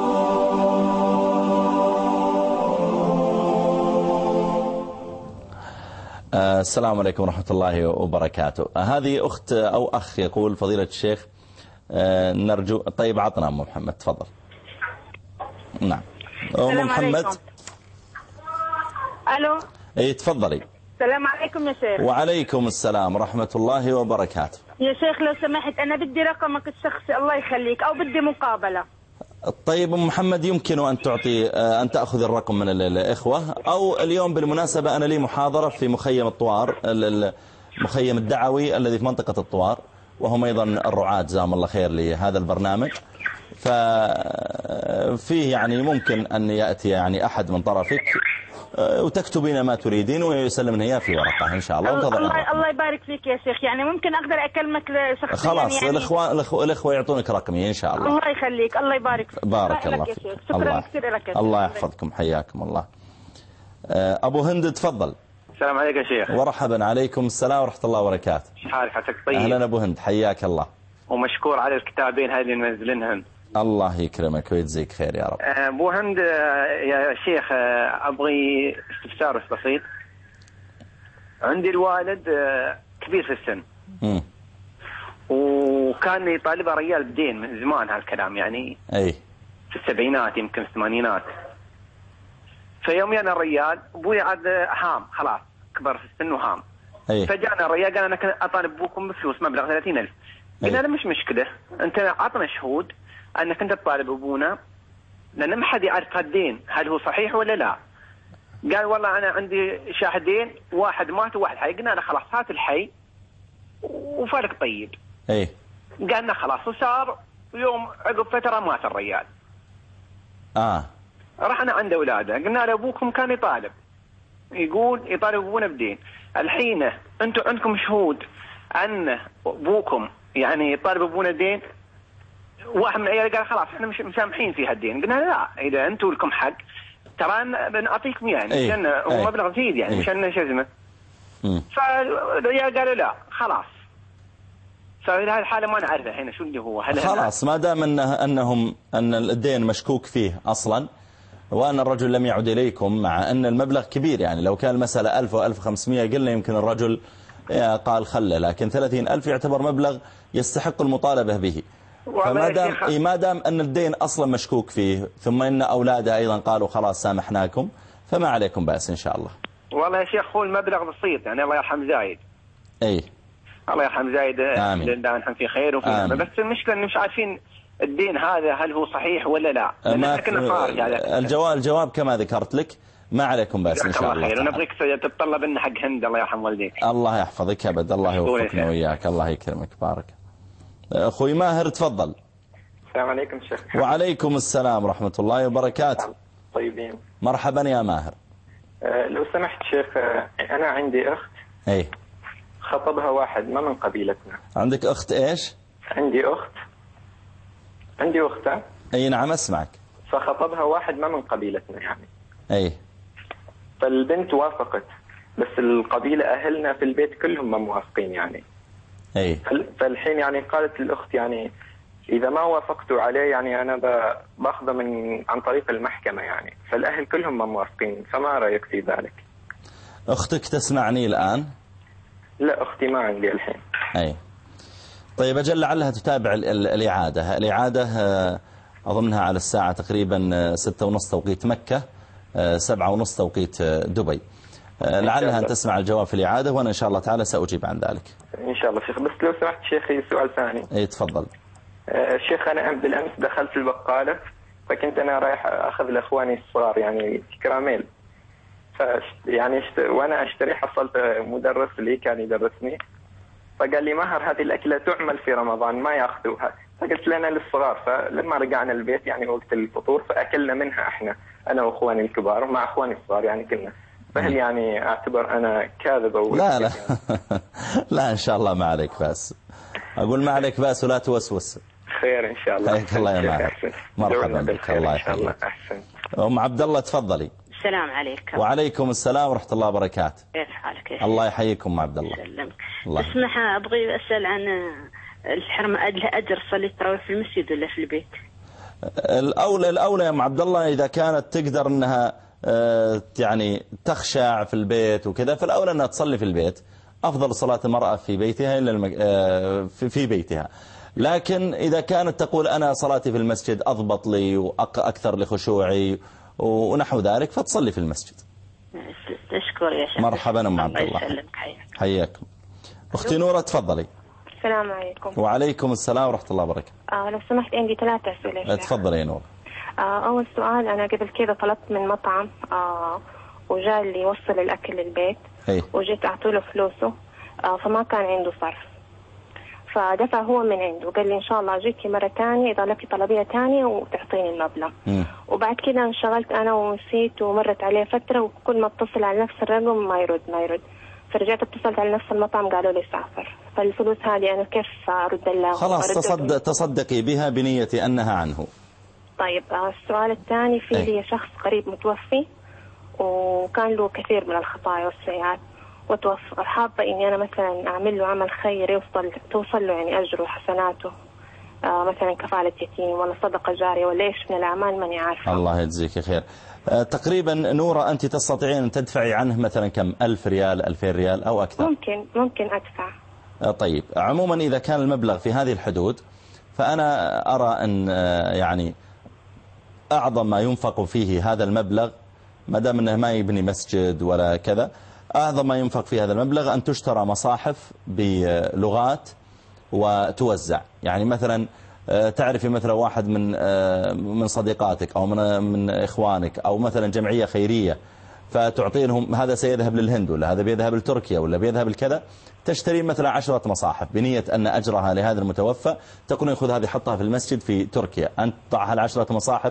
السلام عليكم ورحمة الله وبركاته. هذه أخت أو أخ يقول فضيلة الشيخ نرجو. طيب عطنا أم محمد، تفضل. نعم أم محمد. ألو. اي تفضلي. السلام عليكم يا شيخ. وعليكم السلام ورحمة الله وبركاته. يا شيخ لو سمحت أنا بدي رقمك الشخصي الله يخليك، أو بدي مقابلة. طيب أم محمد، يمكن أن تعطي أن تأخذ الرقم من الإخوة، أو اليوم بالمناسبة أنا لي محاضرة في مخيم الطوار، المخيم الدعوي الذي في منطقة الطوار، وهم أيضا الرعاة جزاهم الله خير لهذا البرنامج، ففيه يعني ممكن أن يأتي يعني أحد من طرفك وتكتبين ما تريدين ويسلمنا إياه في ورقة إن شاء الله. الله, الله يبارك فيك يا شيخ، يعني ممكن أقدر أكلمك شخصيا؟ خلاص يعني الإخوة, الإخوة, الإخوة يعطونك رقمي إن شاء الله. الله يخليك، الله يبارك فيك. بارك الله فيك. شكرا الله, كثير لك. الله يحفظكم، حياكم الله. أبو هند تفضل. السلام عليكم يا شيخ. ورحبا، عليكم السلام ورحمة الله وبركاته. حالك حالك طيب؟ أهلا أبو هند، حياك الله. ومشكور على الكتابين هذه اللي منزلينهم. الله يكرمك ويجزيك خير يا رب. أبو هند يا شيخ، أبغي استفسار بسيط. عندي الوالد كبير في السن، م. وكان يطالبه ريال بدين من زمان، هالكلام يعني أي في السبعينات يمكن في الثمانينات. فيوم جانا الريال أبوي عاد هام، خلاص كبر في السن وهام. أي. فجانا الريال قال أنا كنت أطالب أبوكم بفلوس مبلغ ثلاثين ألف. قلنا له مش مشكلة، أنت عطنا شهود أنك أنت تطالب أبونا، لأن ما حد يعرف هالدين هل هو صحيح ولا لا. قال والله أنا عندي شاهدين، واحد مات وواحد حي. قلنا له خلاص هات الحي وفرق طيب. إيه. قالنا خلاص، وصار يوم عقب فترة مات الريال. آه. رحنا عند أولاده قلنا له أبوكم كان يطالب يقول يطالب أبونا بدين. الحين أنتم عندكم شهود أن أبوكم يعني يطالب أبونا دين. واحد من العيال قال خلاص احنا مش مسامحين في هالدين. قلنا لا، إذا أنتم لكم حق ترى بنعطيكم يعني أيه. عشان هو مبلغ زيد يعني أيه. مشان شو اسمه. فالرجال قالوا لا خلاص. ففي هذه الحالة ما نعرف الحين شو اللي هو. هل خلاص ما دام أنه أنهم أن الدين مشكوك فيه أصلا وأن الرجل لم يعد إليكم مع أن المبلغ كبير، يعني لو كان المسألة ألف وألف وخمسمائة قلنا يمكن الرجل قال خله، لكن ثلاثين ألف يعتبر مبلغ يستحق المطالبة به. فما دام ما دام أن الدين أصلا مشكوك فيه ثم أن أولاده أيضا قالوا خلاص سامحناكم فما عليكم بأس إن شاء الله. والله يا شيخ هو المبلغ بسيط يعني الله يرحم زايد. أي الله يرحم زايد لله نحن في خير وفي نعمة. بس المشكلة إن مش عارفين الدين هذا هل هو صحيح ولا لا. ما الجواب الجواب كما ذكرت لك ما عليكم بأس إن شاء الله. ونبغيك تتطلب إن حق هند الله يرحم والديك. الله يحفظك أبد، الله يوفقنا وياك، الله يكرمك بارك. أخوي ماهر تفضل. السلام عليكم شيخ. وعليكم السلام ورحمة الله وبركاته. طيبين. مرحبا يا ماهر. أه لو سمحت شيخ، أنا عندي أخت. أي. خطبها واحد ما من قبيلتنا. عندك أخت إيش؟ عندي أخت. عندي أختها. أي نعم أسمعك. فخطبها واحد ما من قبيلتنا يعني. أي. فالبنت وافقت بس القبيلة أهلنا في البيت كلهم ما موافقين يعني. أي. فالحين يعني قالت الأخت يعني إذا ما وافقتوا عليه يعني أنا باخذه من عن طريق المحكمة يعني، فالأهل كلهم ما موافقين، فما رأيك في ذلك؟ أختك تسمعني الآن؟ لا أختي ما عندي الحين. أي. طيب أجل لعلها تتابع الإعادة. الإعادة أظنها على الساعة تقريبا ستة ونص توقيت مكة، سبعة ونص توقيت دبي. لعلها أن تسمع الجواب في الإعادة وأنا إن شاء الله تعالى سأجيب عن ذلك إن شاء الله شيخ. بس لو سمحت شيخي سؤال ثاني. أي تفضل. شيخ أنا بالأمس دخلت البقالة فكنت أنا رايح أخذ لأخواني الصغار يعني كراميل، ف يعني وأنا أشتري حصلت مدرس لي كان يدرسني فقال لي ماهر هذه الأكلة تعمل في رمضان ما يأخذوها، فقلت لنا للصغار. فلما رجعنا البيت يعني وقت الفطور فأكلنا منها إحنا أنا وأخواني الكبار مع أخواني الصغار يعني كنا. فهل يعني أعتبر أنا كاذب أو لا لا لا إن شاء الله ما عليك بأس. أقول ما عليك بأس ولا توسوس. خير إن شاء الله. حياك الله يا ماهر. مرحبا بك. الله يحييك. أم عبد الله تفضلي. السلام عليكم. وعليكم السلام ورحمة الله وبركاته. كيف حالك يا الله يحييكم أم عبد الله. يسلمك. اسمح أبغي أسأل عن الحرمة أجر صلي التراويح في المسجد ولا في البيت؟ الأولى الأولى يا أم عبد الله إذا كانت تقدر أنها يعني تخشع في البيت وكذا فالأولى أنها تصلي في البيت. أفضل صلاة المرأة في بيتها إلا المج... في بيتها. لكن إذا كانت تقول أنا صلاتي في المسجد أضبط لي وأكثر لخشوعي ونحو ذلك فتصلي في المسجد. تشكر يا شيخ. مرحبا أم عبد الله. حياكم. أختي نورة تفضلي. السلام عليكم. وعليكم السلام ورحمة الله وبركاته. آه لو سمحت عندي ثلاثة أسئلة. تفضلي يا نورة. آه أول سؤال أنا قبل كذا طلبت من مطعم آه وجاء اللي يوصل الأكل للبيت. أي. وجيت أعطوله فلوسه آه فما كان عنده صرف فدفع هو من عنده قال لي إن شاء الله أجيكي مرة تانية إذا لك طلبية تانية وتعطيني المبلغ. م. وبعد كده انشغلت أنا ونسيت ومرت عليه فترة وكل ما اتصل على نفس الرقم ما يرد ما يرد فرجعت اتصلت على نفس المطعم قالوا لي سافر. فالفلوس هذه أنا كيف أرد الله؟ خلاص تصدق تصدقي بها بنية أنها عنه. طيب السؤال الثاني في لي شخص قريب متوفي وكان له كثير من الخطايا والسيئات وتوفى حابة إني أنا مثلا أعمل له عمل خير يوصل توصل له يعني أجره وحسناته آه مثلا كفالة يتيم ولا صدقة جارية ولا إيش من الأعمال ماني عارفة. الله يجزيك خير. آه تقريبا نورة أنت تستطيعين أن تدفعي عنه مثلا كم ألف ريال ألفين ريال أو أكثر؟ ممكن ممكن أدفع. آه طيب عموما إذا كان المبلغ في هذه الحدود فأنا أرى أن آه يعني أعظم ما ينفق فيه هذا المبلغ ما دام أنه ما يبني مسجد ولا كذا أعظم ما ينفق في هذا المبلغ أن تشترى مصاحف بلغات وتوزع. يعني مثلا تعرفي مثلا واحد من من صديقاتك أو من من إخوانك أو مثلا جمعية خيرية فتعطينهم هذا سيذهب للهند ولا هذا بيذهب لتركيا ولا بيذهب لكذا تشتري مثلا عشرة مصاحف بنية أن أجرها لهذا المتوفى تقول خذ هذه حطها في المسجد في تركيا أنت تضعها العشرة مصاحف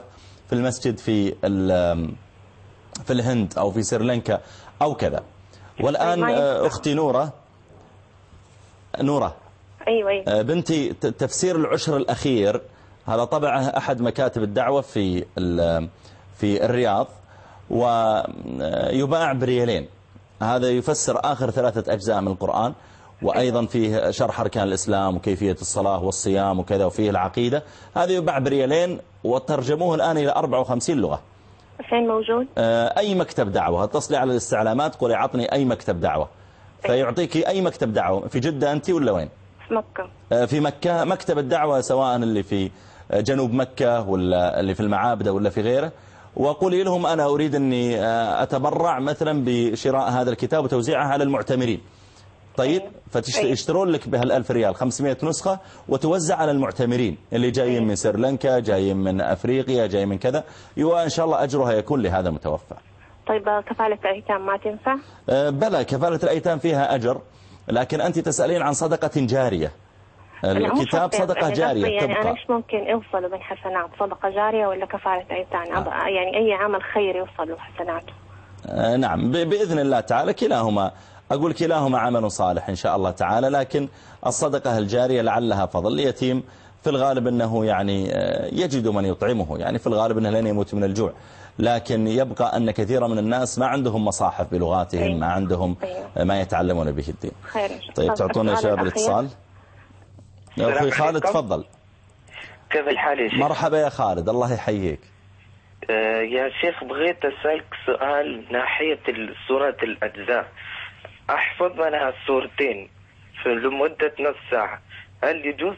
في المسجد في في الهند أو في سريلانكا أو كذا. والآن أختي نورة نورة أيوة أيوة. بنتي تفسير العشر الأخير هذا طبعه أحد مكاتب الدعوة في في الرياض ويباع بريالين. هذا يفسر آخر ثلاثة أجزاء من القرآن، وأيضا فيه شرح أركان الإسلام وكيفية الصلاة والصيام وكذا، وفيه العقيدة. هذا يباع بريالين وترجموه الآن إلى أربعة وخمسين لغة. فين موجود؟ أي مكتب دعوة، اتصلي على الاستعلامات قولي عطني أي مكتب دعوة فيعطيك أي مكتب دعوة. في جدة أنت ولا وين؟ في مكة. في مكة مكتب الدعوة، سواء اللي في جنوب مكة ولا اللي في المعابدة ولا في غيره، وقولي لهم أنا أريد أني أتبرع مثلا بشراء هذا الكتاب وتوزيعه على المعتمرين. طيب فتشترون لك بهالألف ريال خمسمائة نسخة وتوزع على المعتمرين اللي جايين من سريلانكا، جايين من أفريقيا، جايين من كذا، وإن شاء الله أجرها يكون لهذا المتوفى. طيب كفالة الأيتام ما تنفع؟ أه بلى، كفالة الأيتام فيها أجر، لكن أنت تسألين عن صدقة جارية. الكتاب صدقة جارية يعني تبقى. أنا إيش ممكن يوصل بين حسنات، صدقة جارية ولا كفالة أيتام؟ آه. يعني أي عمل خير يوصل له حسنات. آه نعم بإذن الله تعالى كلاهما، أقول كلاهما عمل صالح إن شاء الله تعالى، لكن الصدقة الجارية لعلها فضل. اليتيم في الغالب أنه يعني يجد من يطعمه، يعني في الغالب أنه لن يموت من الجوع، لكن يبقى أن كثير من الناس ما عندهم مصاحف بلغاتهم، ما عندهم ما يتعلمون به الدين. طيب تعطونا يا شباب الاتصال. يا أخي خالد تفضل. كيف الحال يا شيخ؟ مرحبا يا خالد، الله يحييك. آه يا شيخ بغيت أسألك سؤال ناحية سورة الأجزاء. أحفظ أنا السورتين في لمدة نص ساعة، هل يجوز؟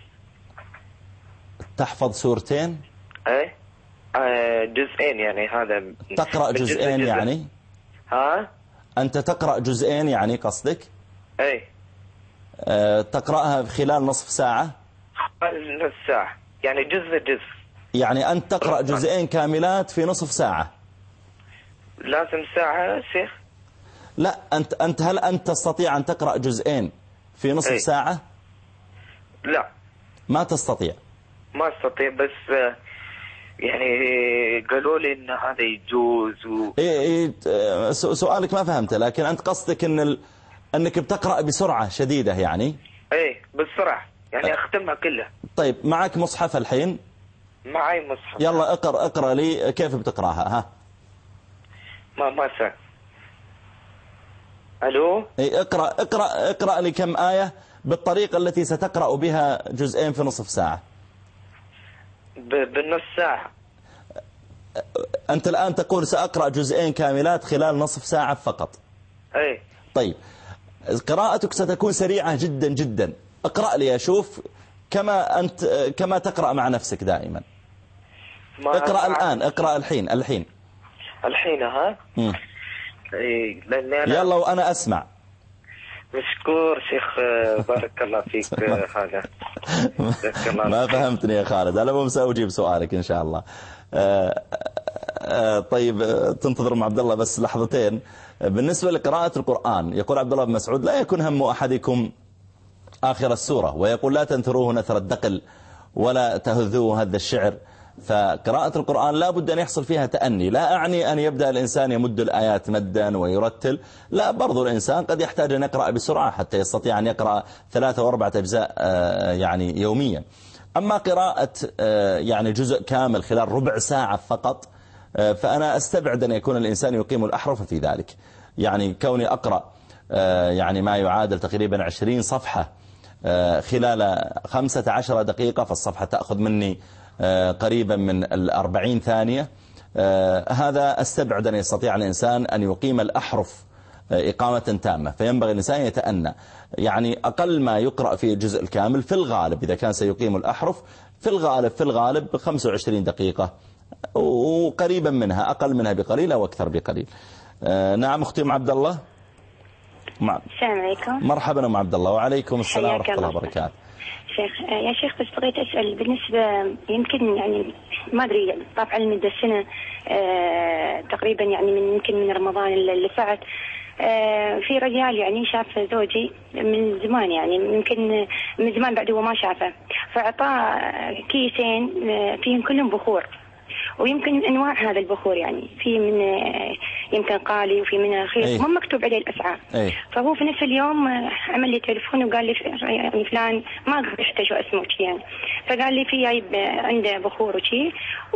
تحفظ سورتين؟ أي آه جزئين يعني. هذا تقرأ جزئين جزء. يعني ها أنت تقرأ جزئين يعني قصدك؟ أي أه تقرأها خلال نصف ساعة؟ خلال نصف ساعة يعني جزء جزء. يعني أنت تقرأ جزئين كاملات في نصف ساعة؟ لازم ساعة شيخ؟ لا أنت أنت هل أنت تستطيع أن تقرأ جزئين في نصف أي. ساعة؟ لا ما تستطيع. ما استطيع، بس يعني قالوا لي ان هذا يجوز و... إيه إيه سؤالك ما فهمته، لكن أنت قصدك إن ال... أنك بتقرأ بسرعة شديدة يعني؟ ايه بسرعة يعني اختمها كلها. طيب معك مصحف الحين؟ معي مصحف. يلا اقرأ اقرأ لي كيف بتقرأها. ها ما ما سمع. الو إيه اقرأ اقرأ اقرأ لي كم آية بالطريقة التي ستقرأ بها جزئين في نصف ساعة. بالنص ساعة. أنت الآن تقول سأقرأ جزئين كاملات خلال نصف ساعة فقط. أي. طيب قراءتك ستكون سريعة جدا جدا. اقرأ لي أشوف كما أنت كما تقرأ مع نفسك دائما. اقرأ الآن، اقرأ الحين الحين الحين ها. مم. إيه أنا... يلا وأنا أسمع. مشكور شيخ، بارك الله فيك. هذا ما فهمتني يا خالد، أنا مو مسأجيب سؤالك إن شاء الله. آآ آآ طيب تنتظر مع عبد الله بس لحظتين. بالنسبة لقراءة القرآن يقول عبد الله بن مسعود لا يكون هم أحدكم آخر السورة، ويقول لا تنثروه نثر الدقل ولا تهذوه هذا الشعر. فقراءة القرآن لا بد أن يحصل فيها تأني. لا أعني أن يبدأ الإنسان يمد الآيات مدا ويرتل، لا، برضو الإنسان قد يحتاج أن يقرأ بسرعة حتى يستطيع أن يقرأ ثلاثة وأربعة أجزاء يعني يوميا. أما قراءة يعني جزء كامل خلال ربع ساعة فقط فأنا أستبعد أن يكون الإنسان يقيم الأحرف في ذلك. يعني كوني أقرأ يعني ما يعادل تقريبا عشرين صفحة خلال خمسة عشر دقيقة، فالصفحة تأخذ مني قريبا من الأربعين ثانية، هذا أستبعد أن يستطيع الإنسان أن يقيم الأحرف إقامة تامة. فينبغي الإنسان يتأنى، يعني أقل ما يقرأ في الجزء الكامل في الغالب إذا كان سيقيم الأحرف في الغالب في الغالب خمسة وعشرين دقيقة وقريبا منها، أقل منها بقليل أو أكثر بقليل. نعم أختي أم عبد الله. السلام عليكم. مرحبا أم عبد الله. وعليكم السلام ورحمة الله وبركاته. شيخ يا شيخ بس بغيت أسأل بالنسبة يمكن يعني ما أدري طاف على مدة سنة آه تقريبا يعني من يمكن من رمضان اللي فات آه في رجال يعني شاف زوجي من زمان يعني يمكن من زمان بعد هو ما شافه، فأعطاه كيسين فيهم كلهم بخور، ويمكن انواع هذا البخور يعني في من يمكن قالي وفي من رخيص، ما مكتوب عليه الاسعار. أي. فهو في نفس اليوم عمل لي تليفون وقال لي يعني فلان ما قلت شو اسمه يعني، فقال لي في جايب عنده بخور وشي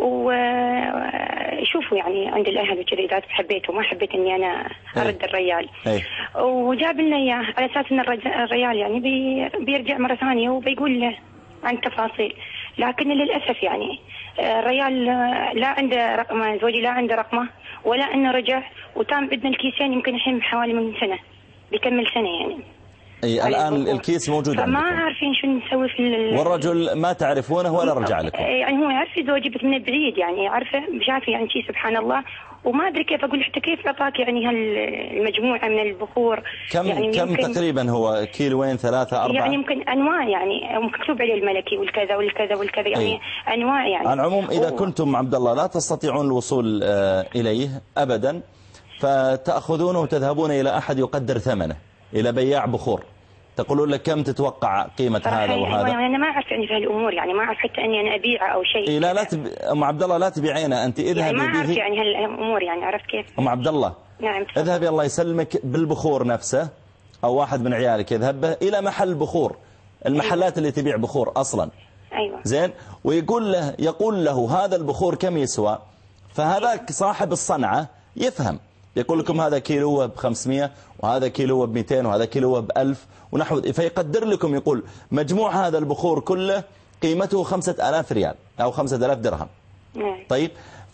وشوفوا يعني عند الاهل وكذا اذا حبيته، ما حبيت اني انا ارد الريال. أي. وجاب لنا اياه على اساس ان الريال يعني بي بيرجع مره ثانيه وبيقول له عن تفاصيل، لكن للاسف يعني الريال لا عنده رقمه، زوجي لا عنده رقمه ولا انه رجع، وتم بدنا الكيسين يمكن الحين حوالي من سنه بيكمل سنه يعني. اي الان الكيس موجود عندكم، ما عارفين شو نسوي في ال... والرجل ما تعرفونه ولا رجع لكم؟ يعني هو يعرف زوجي بس من بعيد يعني عارفه شافي يعني شيء سبحان الله، وما ادري كيف اقول حتى كيف اعطاك يعني هالمجموعه من البخور. كم يعني كم تقريبا هو كيلوين ثلاثة أربعة؟ يعني يمكن أنواع يعني مكتوب عليه الملكي والكذا والكذا والكذا يعني أي. أنواع يعني. على العموم إذا و... كنتم عبد الله لا تستطيعون الوصول إليه أبدا، فتأخذونه وتذهبون إلى أحد يقدر ثمنه، إلى بياع بخور، تقولون لك كم تتوقع قيمة هذا وهذا. يعني أنا ما أعرف يعني في هالأمور يعني، ما أعرف حتى أني أنا أبيعه أو شيء. إيه لا لا تب... أم عبد الله لا تبيعينه أنت، اذهبي يعني به. ما أعرف يعني هالأمور يعني، عرفت كيف؟ أم عبد الله نعم اذهبي الله يسلمك بالبخور نفسه، أو واحد من عيالك يذهب به إلى محل بخور، المحلات اللي تبيع بخور أصلا. أيوة. زين، ويقول له يقول له هذا البخور كم يسوى، فهذاك صاحب الصنعة يفهم، يقول لكم هذا كيلو بخمسمية وهذا كيلو بمئتين وهذا كيلو بألف ونحو، فيقدر لكم يقول مجموع هذا البخور كله قيمته خمسة آلاف ريال أو خمسة آلاف درهم. طيب،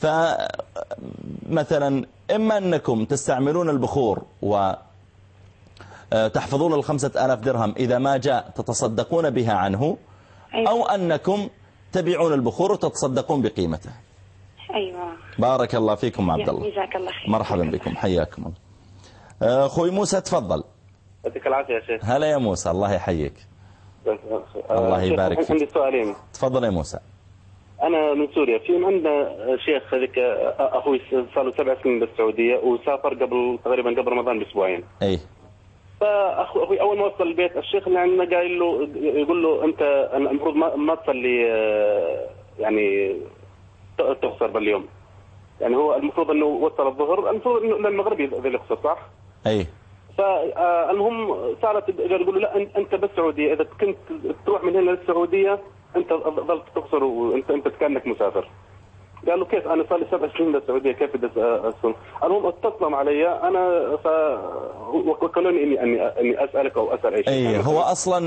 فمثلا إما أنكم تستعملون البخور وتحفظون الخمسة آلاف درهم إذا ما جاء تتصدقون بها عنه، أو أنكم تبيعون البخور وتتصدقون بقيمته. أيوة. بارك الله فيكم عبد الله. جزاك الله خير. مرحبا بكم، حياكم الله. أخوي موسى تفضل. يعطيك العافية يا شيخ. هلا يا موسى، الله يحييك. الله يبارك فيك. عندي سؤالين. تفضل يا موسى. أنا من سوريا، في عندنا شيخ هذيك أخوي صار له سبع سنين بالسعودية وسافر قبل تقريبا قبل رمضان بأسبوعين. أي. فأخوي أول ما وصل البيت الشيخ اللي عندنا قايل له يقول له أنت المفروض ما ما تصلي يعني تخسر باليوم، يعني هو المفروض انه وصل الظهر، المفروض انه للمغرب ذي يخسر صح؟ اي. فالمهم صارت يقولوا لا انت بالسعوديه اذا كنت تروح من هنا للسعوديه انت ظلت تخسر وانت انت كانك مسافر. قالوا كيف انا صار لي سبع سنين بالسعوديه كيف بدي اسوي؟ المهم اتصلوا علي انا ف وكلوني اني اني اني اسالك او اسال اي شيء. اي هو اصلا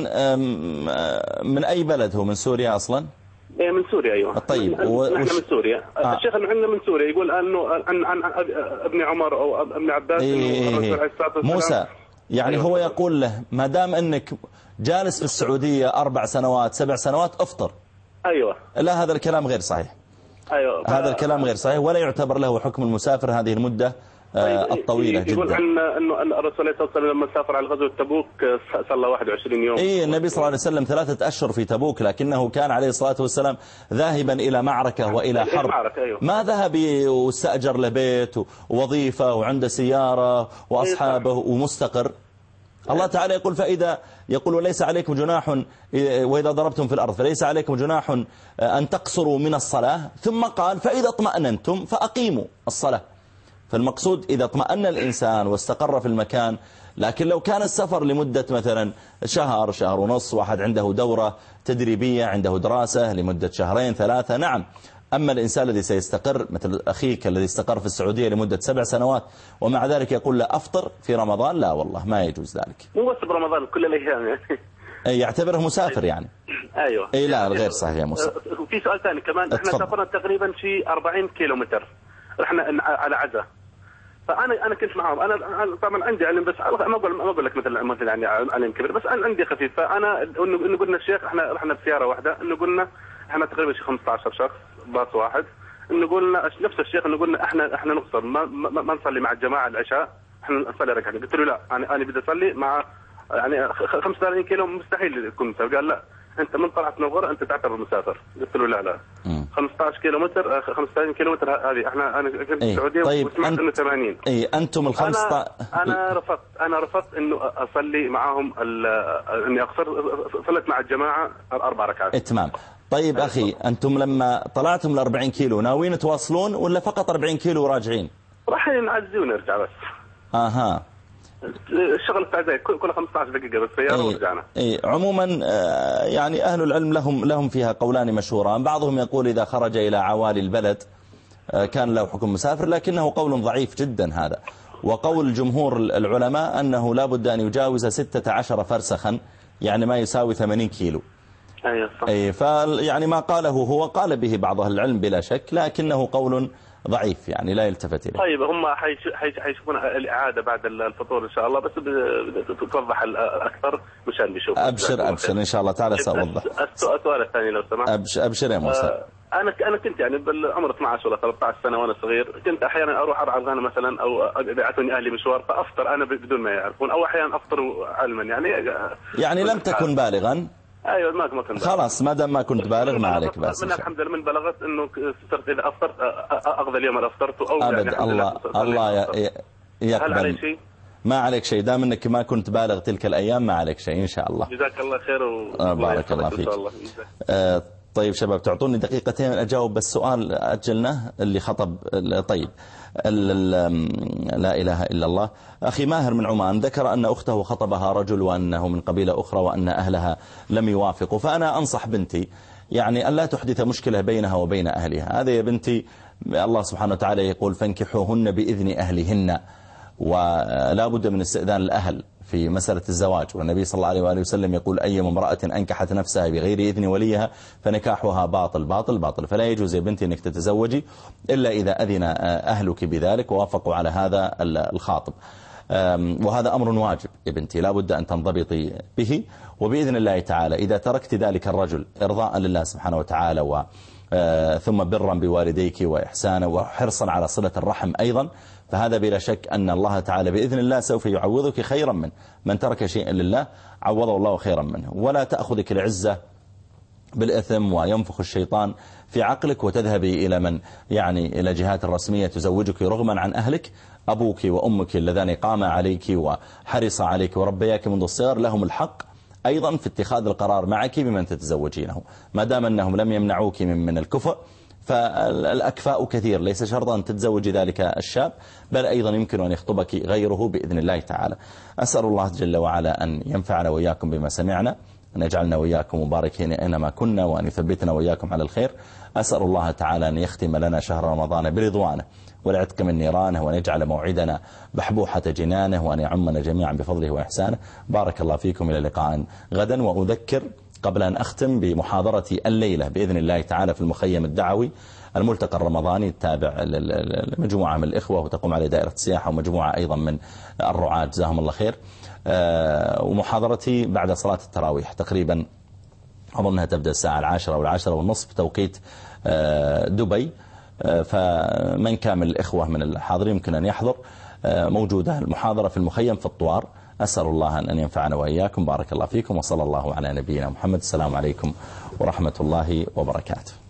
من اي بلد هو؟ من سوريا اصلا؟ ايه من سوريا ايوه. طيب نحن و... من سوريا. آه. الشيخ اللي عندنا من سوريا يقول انه عن عن ابن عمر او ابن عباس. إيه موسى يعني أيوة. هو يقول له ما دام انك جالس في السعوديه اربع سنوات سبع سنوات افطر. ايوه. لا هذا الكلام غير صحيح. ايوه. هذا الكلام غير صحيح ولا يعتبر له حكم المسافر هذه المده آه الطويلة جدا. يقول عن انه الرسول صلى الله عليه وسلم لما سافر على غزوة تبوك صلى واحد وعشرين يوم. اي النبي صلى الله عليه وسلم ثلاثة اشهر في تبوك، لكنه كان عليه الصلاة والسلام ذاهبا الى معركة والى حرب. أيوه. ما ذهب واستأجر له بيت ووظيفة وعنده سيارة واصحابه ومستقر. الله تعالى يقول فإذا يقول وليس عليكم جناح وإذا ضربتم في الأرض فليس عليكم جناح أن تقصروا من الصلاة، ثم قال فإذا اطمأننتم فأقيموا الصلاة. فالمقصود إذا اطمأن الإنسان واستقر في المكان. لكن لو كان السفر لمدة مثلا شهر شهر ونص، واحد عنده دورة تدريبية عنده دراسة لمدة شهرين ثلاثة، نعم. أما الإنسان الذي سيستقر مثل أخيك الذي استقر في السعودية لمدة سبع سنوات ومع ذلك يقول له أفطر في رمضان، لا والله ما يجوز ذلك. مو بس برمضان كل الأيام يعني. أي يعتبره مسافر يعني. أيوة. أي لا غير صحيح يا موسى. وفي سؤال ثاني كمان. احنا سافرنا تقريبا شيء أربعين كيلومتر رحنا على عزة. فانا انا كنت معهم. انا طبعا عندي علم بس ما اقول ما اقول لك مثل مثل يعني علم كبير، بس انا عندي خفيف. فانا انه قلنا الشيخ احنا رحنا بسياره واحده، انه قلنا احنا تقريبا شي خمسة عشر شخص باص واحد، انه قلنا نفس الشيخ انه قلنا احنا احنا نقصر ما, ما, ما نصلي مع الجماعه العشاء، احنا نصلي ركعتين. قلت له لا انا انا بدي اصلي مع يعني خمسة وثلاثين كيلو مستحيل يكون مسافر. قال لا انت من طلعت من الغرة انت تعتبر مسافر. قلت له لا لا خمسة عشر كيلومتر خمسة وثلاثين كيلومتر هذه احنا انا كنت في السعوديه. طيب وسمعت انه ثمانين. اي انتم ال خمسة انا انا رفضت انا رفضت انه اصلي معاهم اني اقصر. صليت مع الجماعه اربع ركعات. تمام. طيب أخي، أنتم لما طلعتم الأربعين كيلو ناويين تواصلون ولا فقط أربعين كيلو وراجعين؟ راح نعزي ونرجع بس. أها. الشغل بتاع زي كل خمسة عشر دقيقة بالسيارة ورجعنا. إيه عموما يعني أهل العلم لهم لهم فيها قولان مشهوران، بعضهم يقول إذا خرج إلى عوالي البلد كان له حكم مسافر، لكنه قول ضعيف جدا هذا. وقول جمهور العلماء أنه لا بد أن يجاوز ستة عشر فرسخا، يعني ما يساوي ثمانين كيلو. أيوة صح. أي فيعني ما قاله هو قال به بعض أهل العلم بلا شك، لكنه قول ضعيف يعني لا يلتفت إليه. طيب هم حيشوفون الإعادة بعد الفطور إن شاء الله، بس توضح أكثر مشان بيشوف. أبشر أبشر إن شاء الله تعالى سأوضح. السؤال الثاني لو سمحت. أبشر أبشر يا موسى. آه أنا أنا كنت يعني بالعمر اثني عشر ولا ثلاثة عشر سنة وأنا صغير، كنت أحيانا أروح أرعى الغنم مثلا أو يبعثوني أهلي مشوار فأفطر أنا بدون ما يعرفون، أو أحيانا أفطر علما يعني. يعني لم تكن بالغا. ايوه ما ما كنت خلاص ما دام ما كنت بالغ ما عليك بس. من الحمد لله من بلغت انه صرت اذا افطرت اقضي اليوم اللي افطرته او ابد يعني الله الله يقبل. ما عليك شيء دام انك ما كنت بالغ تلك الايام، ما عليك شيء ان شاء الله. جزاك الله خير وبارك الله فيك. آه طيب شباب تعطوني دقيقتين اجاوب بس سؤال اجلناه اللي خطب. طيب لا إله إلا الله. أخي ماهر من عمان ذكر أن أخته خطبها رجل وأنه من قبيلة أخرى وأن أهلها لم يوافقوا، فأنا أنصح بنتي يعني أن لا تحدث مشكلة بينها وبين أهلها. هذا يا بنتي الله سبحانه وتعالى يقول فانكحوهن بإذن أهلهن، ولا بد من استئذان الأهل في مسألة الزواج، والنبي صلى الله عليه وآله وسلم يقول أي امرأة أنكحت نفسها بغير إذن وليها فنكاحها باطل باطل باطل. فلا يجوز يا بنتي أنك تتزوجي إلا إذا أذن أهلك بذلك ووافقوا على هذا الخاطب، وهذا أمر واجب يا بنتي لا بد أن تنضبطي به. وبإذن الله تعالى إذا تركت ذلك الرجل إرضاء لله سبحانه وتعالى و ثم برا بوالديك وإحسانا وحرصا على صلة الرحم أيضا، فهذا بلا شك أن الله تعالى بإذن الله سوف يعوضك خيرا منه. من ترك شيئا لله عوضه الله خيرا منه. ولا تأخذك العزة بالإثم وينفخ الشيطان في عقلك وتذهبي إلى من يعني إلى جهات الرسمية تزوجك رغما عن أهلك. أبوك وأمك اللذان قاما عليك وحرص عليك وربياك منذ الصغر لهم الحق أيضا في اتخاذ القرار معك بمن تتزوجينه، ما دام أنهم لم يمنعوك من, من الكفء. فالأكفاء كثير، ليس شرطا أن تتزوجي ذلك الشاب، بل أيضا يمكن أن يخطبك غيره بإذن الله تعالى. أسأل الله جل وعلا أن ينفعنا وإياكم بما سمعنا، أن يجعلنا وإياكم مباركين أينما كنا، وأن يثبتنا وإياكم على الخير. أسأل الله تعالى أن يختم لنا شهر رمضان برضوانه والعتق من نيرانه، وأن يجعل موعدنا بحبوحة جنانه، وأن يعمنا جميعا بفضله وإحسانه. بارك الله فيكم، إلى لقاء غدا. وأذكر قبل أن أختم بمحاضرة الليلة بإذن الله تعالى في المخيم الدعوي الملتقى الرمضاني التابع لمجموعة من الإخوة وتقوم عليه دائرة السياحة ومجموعة أيضا من الرعاة جزاهم الله خير. ومحاضرتي بعد صلاة التراويح تقريبا أظنها تبدأ الساعة العاشرة والعاشرة والنصف توقيت دبي، فمن كان من الإخوة من الحاضرين يمكن أن يحضر. موجودة المحاضرة في المخيم في الطوار. أسأل الله أن ينفعنا وإياكم. بارك الله فيكم، وصلى الله على نبينا محمد. السلام عليكم ورحمة الله وبركاته.